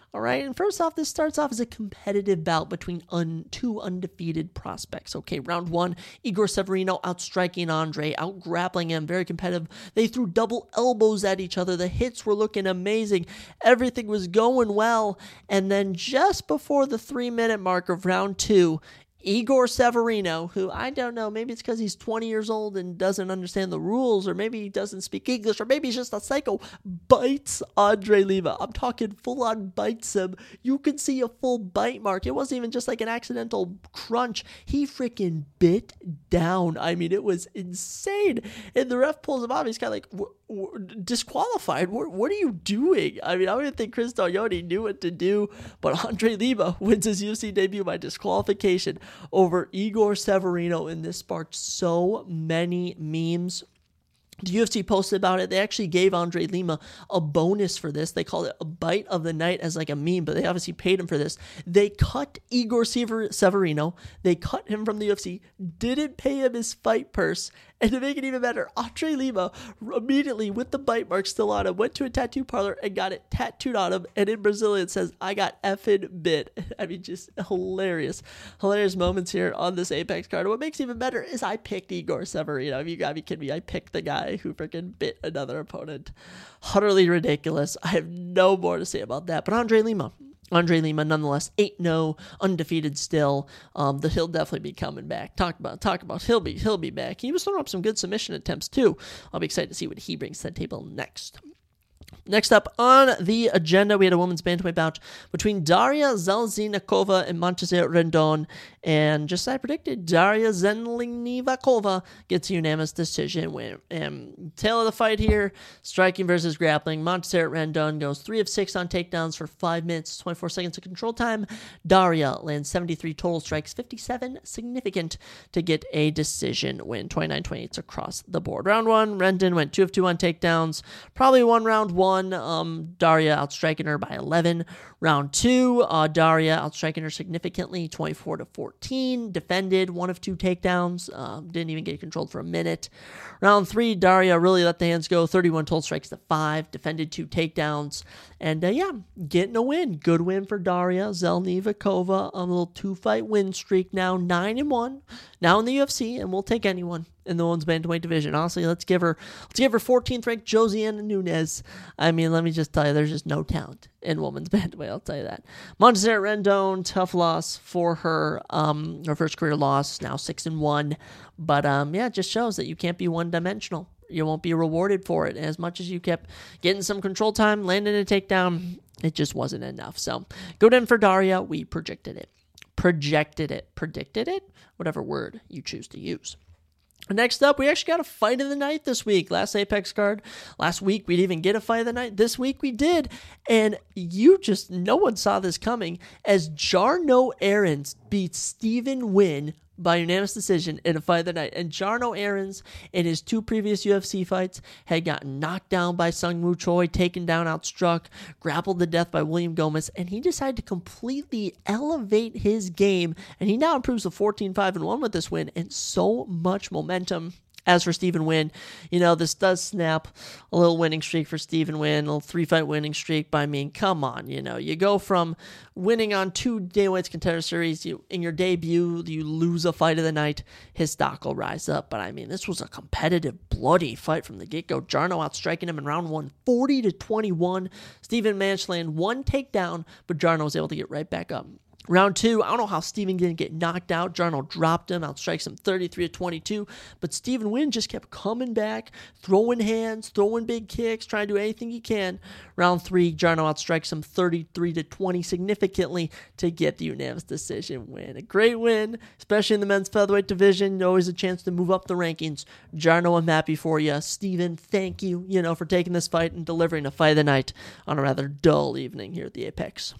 All right, and first off, this starts off as a competitive bout between un- two undefeated prospects. Okay, round one, Igor Severino outstriking Andre, out-grappling him, very competitive. They threw double elbows at each other. The hits were looking amazing. Everything was going well. And then just before the three-minute mark of round two, Igor Severino, who I don't know, maybe it's because he's twenty years old and doesn't understand the rules, or maybe he doesn't speak English, or maybe he's just a psycho, bites Andre Lima. I'm talking full-on bites him. You can see a full bite mark. It wasn't even just like an accidental crunch. He freaking bit down. I mean, it was insane. And the ref pulls him off. He's kind of like, w- w- disqualified. What, what are you doing? I mean, I don't think Chris Tognoni knew what to do, but Andre Lima wins his U F C debut by disqualification over Igor Severino, and this sparked so many memes. The U F C posted about it. They actually gave Andre Lima a bonus for this. They called it a bite of the night as like a meme, but they obviously paid him for this. They cut Igor Severino. They cut him from the U F C, didn't pay him his fight purse, and to make it even better, Andre Lima immediately, with the bite mark still on him, went to a tattoo parlor and got it tattooed on him, and in Brazilian it says, "I got effing bit." I mean, just hilarious. Hilarious moments here on this Apex card. What makes it even better is I picked Igor Severino. If you gotta be kidding me, I picked the guy who freaking bit another opponent. Utterly ridiculous. I have no more to say about that. But Andre Lima, Andre Lima, nonetheless, eight and oh, undefeated still. Um, that he'll definitely be coming back. Talk about, talk about. He'll be, he'll be back. He was throwing up some good submission attempts too. I'll be excited to see what he brings to the table next. Next up on the agenda, we had a women's bantamweight bout between Daria Zelznikova and Montserrat Rendon. And just as I predicted, Daria Zelznikova gets a unanimous decision win. And tail of the fight here, striking versus grappling. Montserrat Rendon goes three of six on takedowns for five minutes, twenty-four seconds of control time. Daria lands seventy-three total strikes, fifty-seven significant to get a decision win. twenty-nine twenty-eight across the board. Round one, Rendon went two of two on takedowns. Probably won round one. Um, Daria outstriking her by eleven. Round two, uh, Daria outstriking her significantly, twenty-four to fourteen. Defended one of two takedowns. Um, didn't even get controlled for a minute. Round three, Daria really let the hands go, thirty-one total strikes to five. Defended two takedowns. And uh, yeah, getting a win. Good win for Daria Zelznikova. A little two-fight win streak now, nine and one. Now in the U F C, and we'll take anyone in the women's bantamweight division. Honestly, let's give her let's give her fourteenth ranked Josiana Nunes. I mean, let me just tell you, there's just no talent in women's bantamweight. I'll tell you that. Montserrat Rendon, tough loss for her. Um, her first career loss, now six and one. But um, yeah, it just shows that you can't be one dimensional. You won't be rewarded for it. As much as you kept getting some control time, landing a takedown, it just wasn't enough. So good in for Daria. We projected it. Projected it. Predicted it? Whatever word you choose to use. Next up, we actually got a fight of the night this week. Last Apex card. Last week, we didn't even get a fight of the night. This week, we did. And you just, no one saw this coming as Jarno Aarons beats Steven Wynn by unanimous decision in a fight of the night. And Jarno Aarons, in his two previous U F C fights, had gotten knocked down by Sung Woo Choi, taken down, outstruck, grappled to death by William Gomez, and he decided to completely elevate his game, and he now improves to fourteen five and one with this win, and so much momentum. As for Steven Wynn, you know, this does snap a little winning streak for Steven Wynn, a little three-fight winning streak. But I mean, come on, you know, you go from winning on two Dana Contender Series, you in your debut, you lose a fight of the night, his stock will rise up. But I mean, this was a competitive, bloody fight from the get-go. Jarno outstriking him in round one, forty to twenty-one. Steven managed to land one takedown, but Jarno was able to get right back up. Round two, I don't know how Steven didn't get knocked out. Jarno dropped him, outstrikes him thirty-three to twenty-two. But Steven Wynn just kept coming back, throwing hands, throwing big kicks, trying to do anything he can. Round three, Jarno outstrikes him thirty-three to twenty significantly to get the unanimous decision win. A great win, especially in the men's featherweight division. Always a chance to move up the rankings. Jarno, I'm happy for you. Steven, thank you, you know, for taking this fight and delivering a fight of the night on a rather dull evening here at the Apex.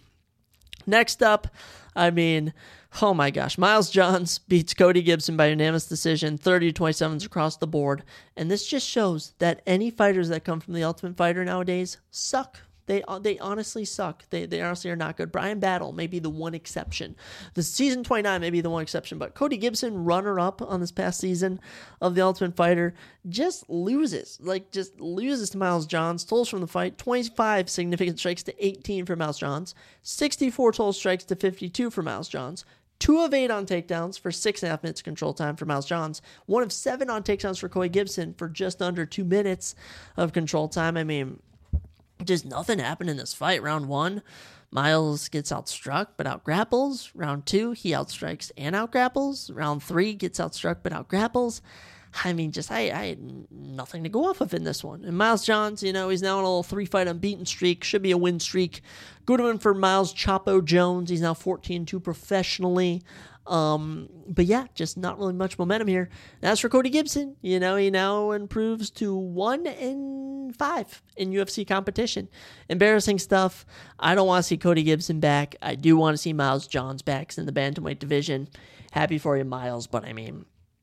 Next up, I mean, oh my gosh, Miles Johns beats Cody Gibson by unanimous decision, thirty to twenty-seven across the board. And this just shows that any fighters that come from the Ultimate Fighter nowadays suck. They they honestly suck. They they honestly are not good. Brian Battle may be the one exception. The season twenty-nine may be the one exception, but Cody Gibson, runner-up on this past season of The Ultimate Fighter, just loses. Like, just loses to Miles Johns. Totals from the fight, twenty-five significant strikes to eighteen for Miles Johns, sixty-four total strikes to fifty-two for Miles Johns, two of eight on takedowns for six and a half minutes control time for Miles Johns, one of seven on takedowns for Cody Gibson for just under two minutes of control time. I mean, just nothing happened in this fight. Round one, Miles gets outstruck but outgrapples. Round two, he outstrikes and outgrapples. Round three, gets outstruck but outgrapples. I mean, just I, I had nothing to go off of in this one. And Miles Johns, you know, he's now on a little three-fight unbeaten streak. Should be a win streak. Good one for Miles Chapo Jones. He's now fourteen and two professionally. Um, but yeah, just not really much momentum here. And as for Cody Gibson, you know, he now improves to one and five in U F C competition. Embarrassing stuff. I don't want to see Cody Gibson back. I do want to see Miles Johns back in the bantamweight division. Happy for you, Miles, but I mean,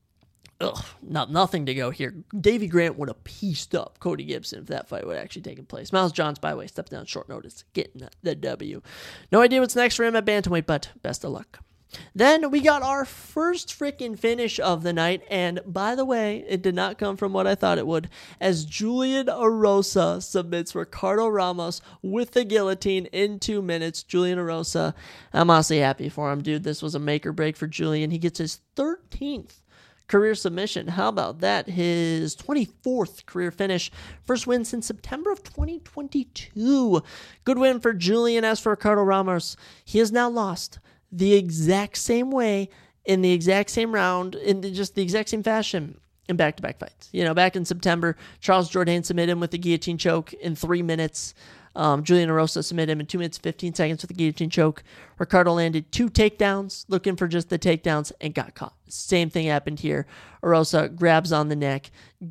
ugh, not nothing to go here. Davey Grant would have pieced up Cody Gibson if that fight would have actually taken place. Miles Johns, by the way, stepped down short notice, getting the W. No idea what's next for him at bantamweight, but best of luck. Then we got our first freaking finish of the night, and by the way, it did not come from what I thought it would, as Julian Erosa submits Ricardo Ramos with the guillotine in two minutes. Julian Erosa, I'm honestly happy for him, dude. This was a make or break for Julian. He gets his thirteenth career submission. How about that? His twenty-fourth career finish. First win since September of twenty twenty-two. Good win for Julian. As for Ricardo Ramos, he has now lost the exact same way, in the exact same round, in just the exact same fashion in back-to-back fights. You know, back in September, Charles Jourdain submitted him with the guillotine choke in three minutes. Um, Julian Erosa submitted him in two minutes, fifteen seconds with the guillotine choke. Ricardo landed two takedowns, looking for just the takedowns, and got caught. Same thing happened here. Erosa grabs on the neck.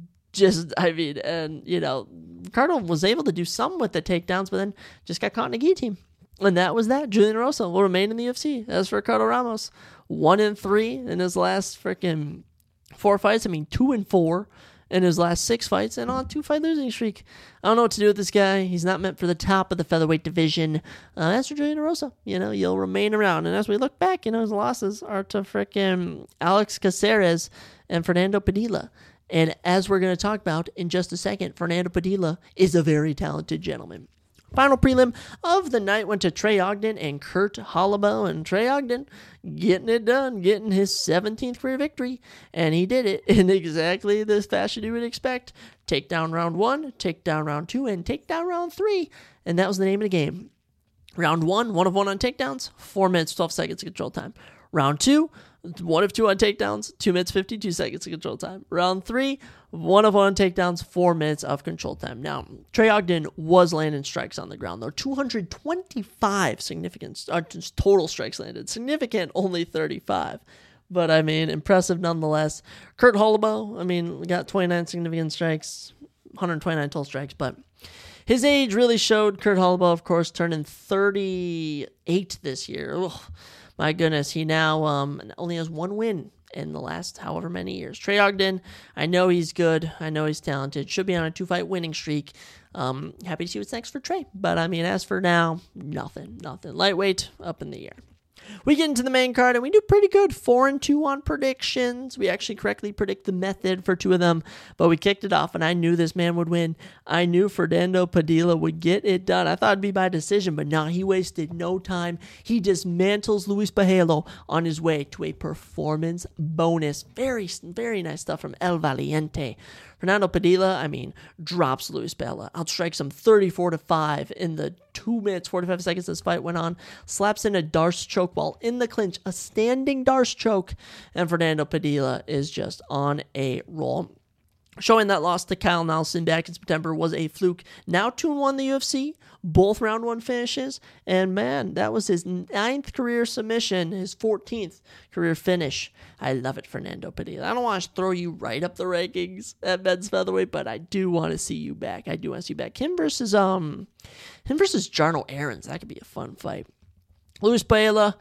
Just, I mean, and, you know, Ricardo was able to do some with the takedowns, but then just got caught in a guillotine. And that was that. Julian Erosa will remain in the U F C. As for Ricardo Ramos, one and three in his last freaking four fights. I mean, two and four in his last six fights, and on a two-fight losing streak. I don't know what to do with this guy. He's not meant for the top of the featherweight division. Uh, as for Julian Erosa, you know, you'll remain around. And as we look back, you know, his losses are to freaking Alex Caceres and Fernando Padilla. And as we're going to talk about in just a second, Fernando Padilla is a very talented gentleman. Final prelim of the night went to Trey Ogden and Kurt Holloway, and Trey Ogden getting it done, getting his seventeenth career victory, and he did it in exactly the fashion you would expect. Takedown round one, takedown round two, and takedown round three, and that was the name of the game. Round one, one of one on takedowns, four minutes, twelve seconds of control time. Round two, one of two on takedowns, two minutes, fifty-two seconds of control time. Round three, one of one on takedowns, four minutes of control time. Now, Trey Ogden was landing strikes on the ground, though. two hundred twenty-five significant uh, total strikes landed. Significant, only thirty-five. But, I mean, impressive nonetheless. Kurt Holloway, I mean, we got twenty-nine significant strikes, one hundred twenty-nine total strikes, but his age really showed. Kurt Holloway, of course, turning thirty-eight this year. Ugh. My goodness, he now um, only has one win in the last however many years. Trey Ogden, I know he's good. I know he's talented. Should be on a two-fight winning streak. Um, happy to see what's next for Trey. But, I mean, as for now, nothing. Nothing. Lightweight, up in the air. We get into the main card, and we do pretty good. Four and two on predictions. We actually correctly predict the method for two of them, but we kicked it off, and I knew this man would win. I knew Fernando Padilla would get it done. I thought it'd be by decision, but no, he wasted no time. He dismantles Luis Bajelo on his way to a performance bonus. Very, very nice stuff from El Valiente. Fernando Padilla, I mean, drops Luis Bajelo, outstrikes him thirty-four to five in the two minutes, forty-five seconds this fight went on, slaps in a Darce choke while in the clinch, a standing Darce choke, and Fernando Padilla is just on a roll. Showing that loss to Kyle Nelson back in September was a fluke. Now two and one in the U F C, both round one finishes, and man, that was his ninth career submission, his fourteenth career finish. I love it, Fernando Padilla. I don't want to throw you right up the rankings at men's featherweight, but I do want to see you back. I do want to see you back. Him versus um, him versus Jarno Aarons. That could be a fun fight. Luis Bajelo,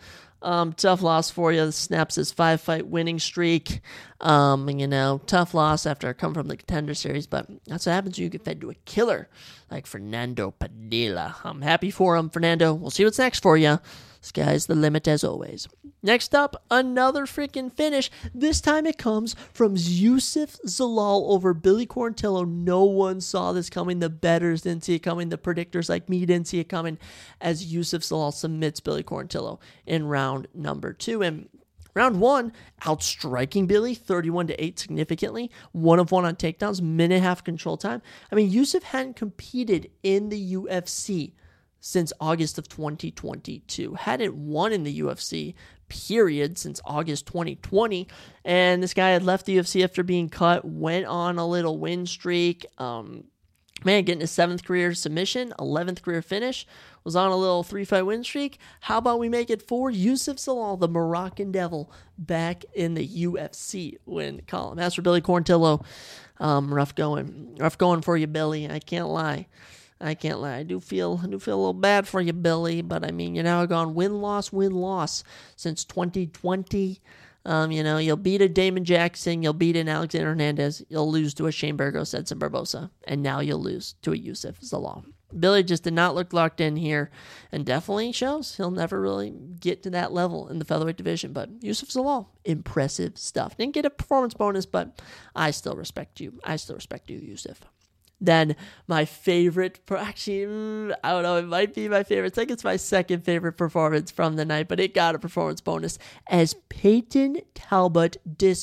Um, tough loss for you. Snaps his five-fight winning streak. Um, you know, tough loss after I come from the Contender Series, but that's what happens when you get fed to a killer like Fernando Padilla. I'm happy for him, Fernando. We'll see what's next for you. Sky's the limit as always. Next up, another freaking finish. This time it comes from Youssef Zalal over Billy Quarantillo. No one saw this coming. The bettors didn't see it coming. The predictors like me didn't see it coming as Youssef Zalal submits Billy Quarantillo in round number two. And round one, outstriking Billy thirty-one to eight significantly. One of one on takedowns, minute and a half control time. I mean, Youssef hadn't competed in the U F C since August of twenty twenty-two. Hadn't won in the U F C, period, since August twenty twenty. And this guy had left the U F C after being cut, went on a little win streak. Um, man, getting his seventh career submission, eleventh career finish, was on a little three-fight win streak. How about we make it for Youssef Zalal, the Moroccan Devil, back in the U F C win column. As for Billy Quarantillo, um, rough going. Rough going for you, Billy. I can't lie. I can't lie. I do feel I do feel a little bad for you, Billy, but I mean, you're now gone win-loss, win-loss since twenty twenty. Um, you know, you'll beat a Damon Jackson, you'll beat an Alexander Hernandez, you'll lose to a Shane Burgos, Edson Barbosa, and now you'll lose to a Youssef Zalal. Billy just did not look locked in here, and definitely shows he'll never really get to that level in the featherweight division, but Youssef Zalal, impressive stuff. Didn't get a performance bonus, but I still respect you. I still respect you, Youssef. Then my favorite, actually, I don't know, it might be my favorite. I think it's my second favorite performance from the night, but it got a performance bonus as Peyton Talbot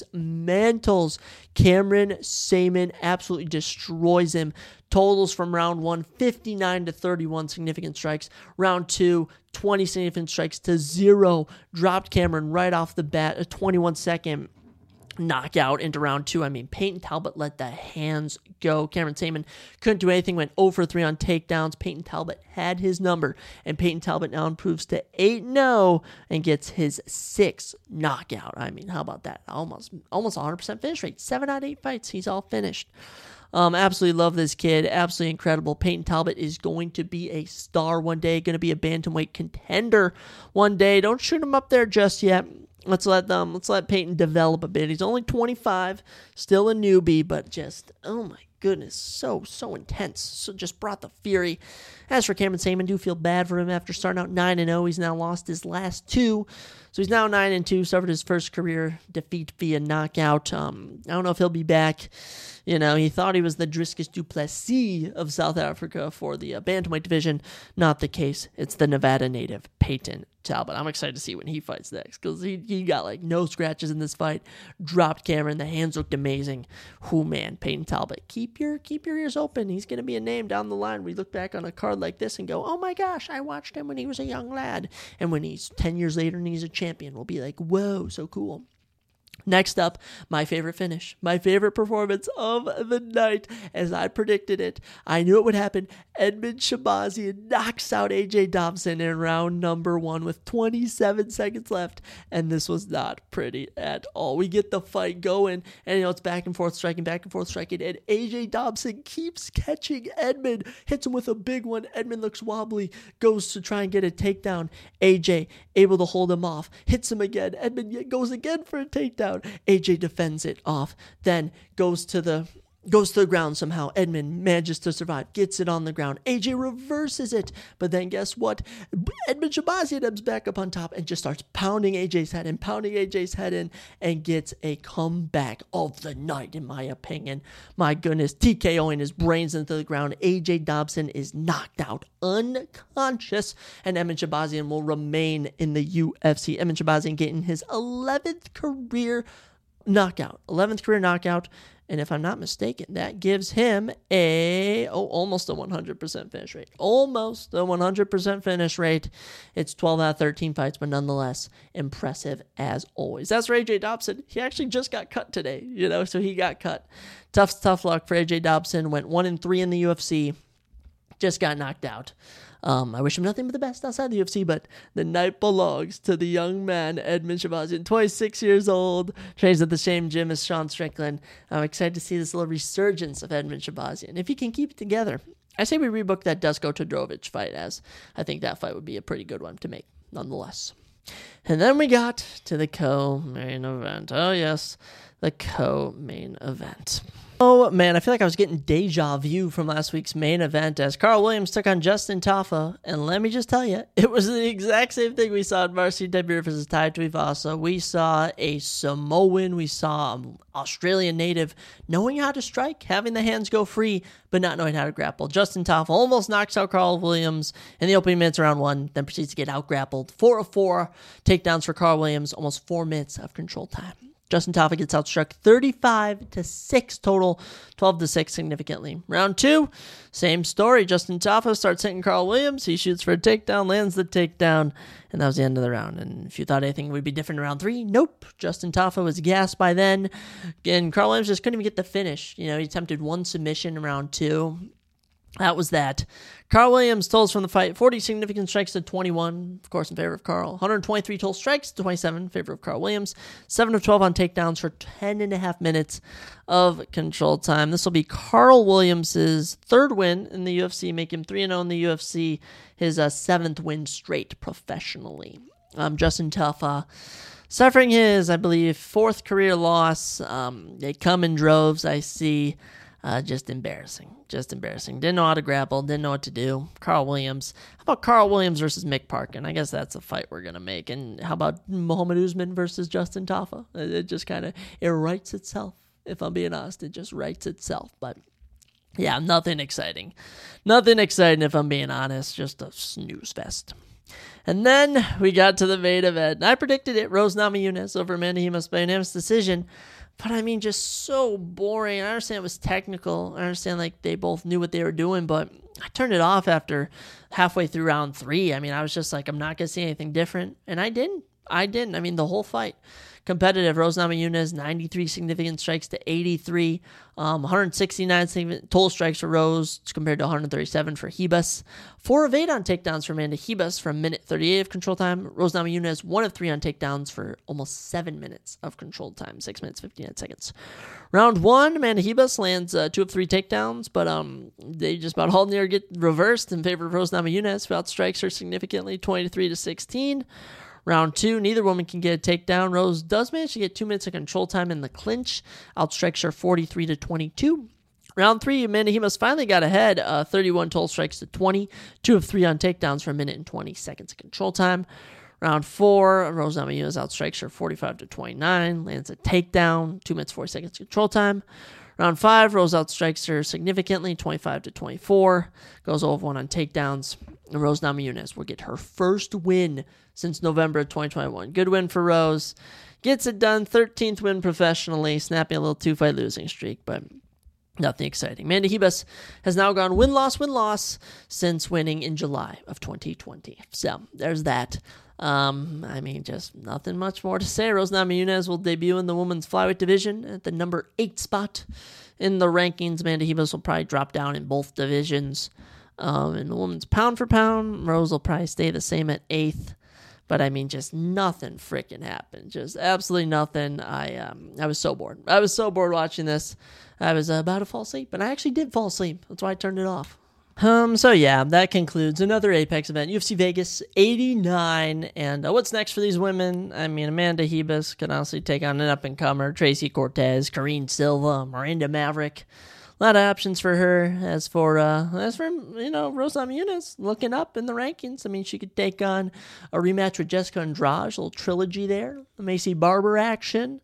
dismantles Cameron Saaiman, absolutely destroys him. Totals from round one, fifty-nine to thirty-one significant strikes. Round two, twenty significant strikes to zero. Dropped Cameron right off the bat, a twenty-one second knockout into round two. I mean, Peyton Talbot let the hands go. Cameron Saaiman couldn't do anything, went zero for three on takedowns. Peyton Talbot had his number, and Peyton Talbot now improves to eight and oh and gets his sixth knockout. I mean, how about that? Almost almost one hundred percent finish rate. Seven out of eight fights, he's all finished. Um, absolutely love this kid. Absolutely incredible. Peyton Talbot is going to be a star one day, going to be a bantamweight contender one day. Don't shoot him up there just yet. Let's let them. Let's let Peyton develop a bit. He's only twenty-five, still a newbie, but just, oh my goodness, so, so intense. So just brought the fury. As for Cameron Saaiman, do feel bad for him after starting out nine and oh. He's now lost his last two. So he's now nine and two, suffered his first career defeat via knockout. Um, I don't know if he'll be back. You know, he thought he was the Dricus du Plessis of South Africa for the uh, bantamweight division. Not the case. It's the Nevada native, Peyton Talbot. I'm excited to see when he fights next because he, he got like no scratches in this fight. Dropped Cameron. The hands looked amazing. Who man, Peyton Talbot. Keep your keep your ears open. He's going to be a name down the line. We look back on a card like this and go, oh my gosh, I watched him when he was a young lad. And when he's ten years later and he's a champion, we'll be like, whoa, so cool. Next up, my favorite finish, my favorite performance of the night. As I predicted it, I knew it would happen. Edmen Shahbazyan knocks out A J Dobson in round number one with twenty-seven seconds left, and this was not pretty at all. We get the fight going, and you know it's back and forth striking, back and forth striking, and A J Dobson keeps catching Edmen, hits him with a big one. Edmen looks wobbly, goes to try and get a takedown. A J able to hold him off, hits him again. Edmen goes again for a takedown. A J defends it off, then goes to the goes to the ground somehow. Edmen manages to survive, gets it on the ground. A J reverses it, but then guess what? Edmen Shahbazyan comes back up on top and just starts pounding A J's head in, pounding A J's head in, and gets a comeback of the night, in my opinion. My goodness, TKOing his brains into the ground. A J Dobson is knocked out, unconscious, and Edmen Shahbazyan will remain in the U F C. Edmen Shahbazyan getting his eleventh career knockout, eleventh career knockout. And if I'm not mistaken, that gives him a, oh, almost a one hundred percent finish rate. Almost a one hundred percent finish rate. It's twelve out of thirteen fights, but nonetheless, impressive as always. That's for A J Dobson. He actually just got cut today, you know, so he got cut. Tough, tough luck for A J Dobson. Went one and three in the U F C. Just got knocked out. Um, I wish him nothing but the best outside the U F C, but the night belongs to the young man, Edmen Shahbazyan, twenty-six years old, trains at the same gym as Sean Strickland. I'm excited to see this little resurgence of Edmen Shahbazyan. If he can keep it together, I say we rebook that Dusko Todorovic fight, as I think that fight would be a pretty good one to make, nonetheless. And then we got to the co-main event. Oh, yes, the co-main event. Oh, man, I feel like I was getting deja vu from last week's main event as Carl Williams took on Justin Tafa. And let me just tell you, it was the exact same thing we saw in Varsity Debut versus Tai Tuivasa. We saw a Samoan. We saw an Australian native knowing how to strike, having the hands go free, but not knowing how to grapple. Justin Tafa almost knocks out Carl Williams in the opening minutes of round one, then proceeds to get out-grappled. Four of four takedowns for Carl Williams, almost four minutes of control time. Justin Tafa gets outstruck thirty-five to six total, twelve to six significantly. Round two, same story. Justin Tafa starts hitting Carl Williams. He shoots for a takedown, lands the takedown, and that was the end of the round. And if you thought anything would be different in round three, nope. Justin Tafa was gassed by then, and Carl Williams just couldn't even get the finish. You know, he attempted one submission in round two. That was that. Carl Williams totals from the fight, forty significant strikes to twenty-one, of course, in favor of Carl. one hundred twenty-three total strikes to twenty-seven in favor of Carl Williams. seven of twelve on takedowns for ten and a half minutes of control time. This will be Carl Williams' third win in the U F C, make him three and oh in the U F C, his uh, seventh win straight professionally. Um, Justin Tafa suffering his, I believe, fourth career loss. Um, they come in droves, I see. Uh, just embarrassing. Just embarrassing. Didn't know how to grapple. Didn't know what to do. Carl Williams. How about Carl Williams versus Mick Parkin? I guess that's a fight we're going to make. And how about Muhammad Usman versus Justin Tafa? It just kind of, it writes itself. If I'm being honest, it just writes itself. But yeah, nothing exciting. Nothing exciting if I'm being honest. Just a snooze fest. And then we got to the main event. And I predicted it. Rose Namajunas over Amanda Ribas by unanimous decision. But I mean, just so boring. I understand it was technical. I understand like they both knew what they were doing, but I turned it off after halfway through round three. I mean, I was just like, I'm not going to see anything different. And I didn't. I didn't. I mean, the whole fight. Competitive. Rose Namajunas, ninety-three significant strikes to eighty-three. Um, one hundred sixty-nine total strikes for Rose compared to one hundred thirty-seven for Ribas. four of eight on takedowns for Amanda Ribas from minute thirty-eight of control time. Rose Namajunas, one of three on takedowns for almost seven minutes of control time. six minutes, fifty-nine seconds. Round one, Amanda Ribas lands uh, two of three takedowns, but um, they just about all near get reversed in favor of Rose Namajunas, who outstrikes her significantly, twenty-three to sixteen. Round two, neither woman can get a takedown. Rose does manage to get two minutes of control time in the clinch. Outstrikes her forty-three to twenty-two. Round three, Amanda Ribas finally got ahead. Uh, thirty-one total strikes to twenty. Two of three on takedowns for a minute and twenty seconds of control time. Round four, Rose Namajunas outstrikes her forty-five to twenty-nine. Lands a takedown. Two minutes, four seconds control time. Round five, Rose outstrikes her significantly, twenty-five to twenty-four. Goes over one on takedowns. And Rose Namajunas will get her first win since November of twenty twenty-one. Good win for Rose. Gets it done. thirteenth win professionally. Snapping a little two-fight losing streak, but nothing exciting. Amanda Ribas has now gone win-loss, win-loss since winning in July of twenty twenty. So there's that. Um, I mean, just nothing much more to say. Rose Namajunas will debut in the women's flyweight division at the number eight spot in the rankings. Amanda Ribas will probably drop down in both divisions. Um, in the women's pound for pound, Rose will probably stay the same at eighth. But I mean, just nothing freaking happened. Just absolutely nothing. I um, I was so bored. I was so bored watching this. I was uh, about to fall asleep, and I actually did fall asleep. That's why I turned it off. Um. So yeah, that concludes another Apex event, U F C Vegas eighty-nine. And uh, what's next for these women? I mean, Amanda Ribas can honestly take on an up-and-comer, Tracy Cortez, Karine Silva, Miranda Maverick. A lot of options for her. As for, uh, as for you know, Rose Namajunas looking up in the rankings. I mean, she could take on a rematch with Jessica Andrade, a little trilogy there. The Macy Barber action.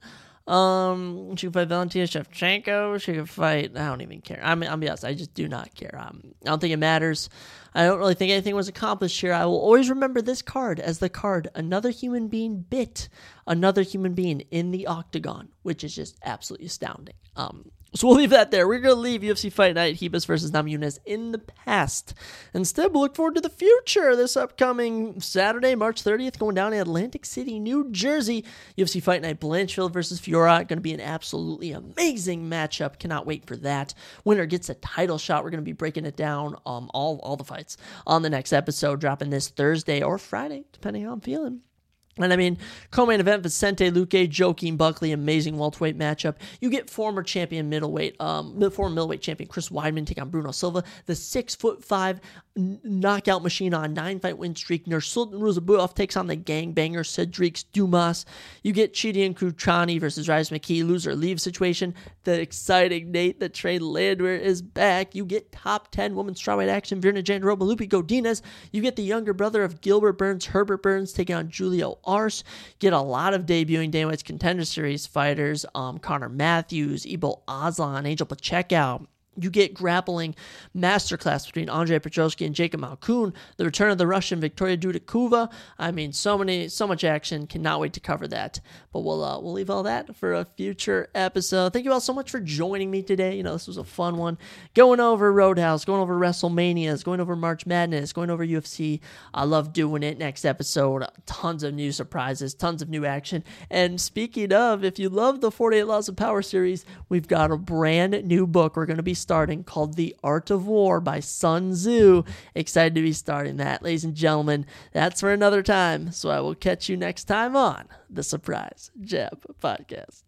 Um, she could fight Valentina Shevchenko. She could fight, I don't even care. I mean, I'll be honest, I just do not care. Um, I don't think it matters. I don't really think anything was accomplished here. I will always remember this card as the card another human being bit another human being in the octagon, which is just absolutely astounding. Um, So we'll leave that there. We're going to leave U F C Fight Night Ribas versus Namajunas in the past. Instead, we'll look forward to the future this upcoming Saturday, March thirtieth, going down in Atlantic City, New Jersey. U F C Fight Night Blanchfield versus Fiora. Going to be an absolutely amazing matchup. Cannot wait for that. Winner gets a title shot. We're going to be breaking it down, um, all, all the fights on the next episode, dropping this Thursday or Friday, depending on how I'm feeling. And I mean, co-main event, Vicente Luque, Joaquin Buckley, amazing welterweight matchup. You get former champion middleweight, um, former middleweight champion Chris Weidman take on Bruno Silva. The six foot five knockout machine on nine fight win streak. Nursultan Ruzabuov takes on the gangbanger Cedric Dumas. You get Chidian Kruchani versus Rise McKee, loser leave situation. The exciting Nate the Train Landwehr is back. You get top ten women's strawweight action. Virna Jandiroba, Lupe Godinez. You get the younger brother of Gilbert Burns, Herbert Burns, taking on Julio Arce. Get a lot of debuting Dana White's Contender Series fighters. Um, Connor Matthews, Ibo Aslan, Angel Pacheco. You get grappling masterclass between Andrei Petrosky and Jacob Malkoun. The return of the Russian Victoria Dudikova. I mean, so many, so much action. Cannot wait to cover that. But we'll uh, we'll leave all that for a future episode. Thank you all so much for joining me today. You know, this was a fun one. Going over Roadhouse, going over WrestleManias, going over March Madness, going over U F C. I love doing it. Next episode, tons of new surprises, tons of new action. And speaking of, if you love the forty-eight Laws of Power series, we've got a brand new book we're going to be starting called The Art of War by Sun Tzu. Excited to be starting that, ladies and gentlemen. That's for another time, so I will catch you next time on the Surprise Jab Podcast.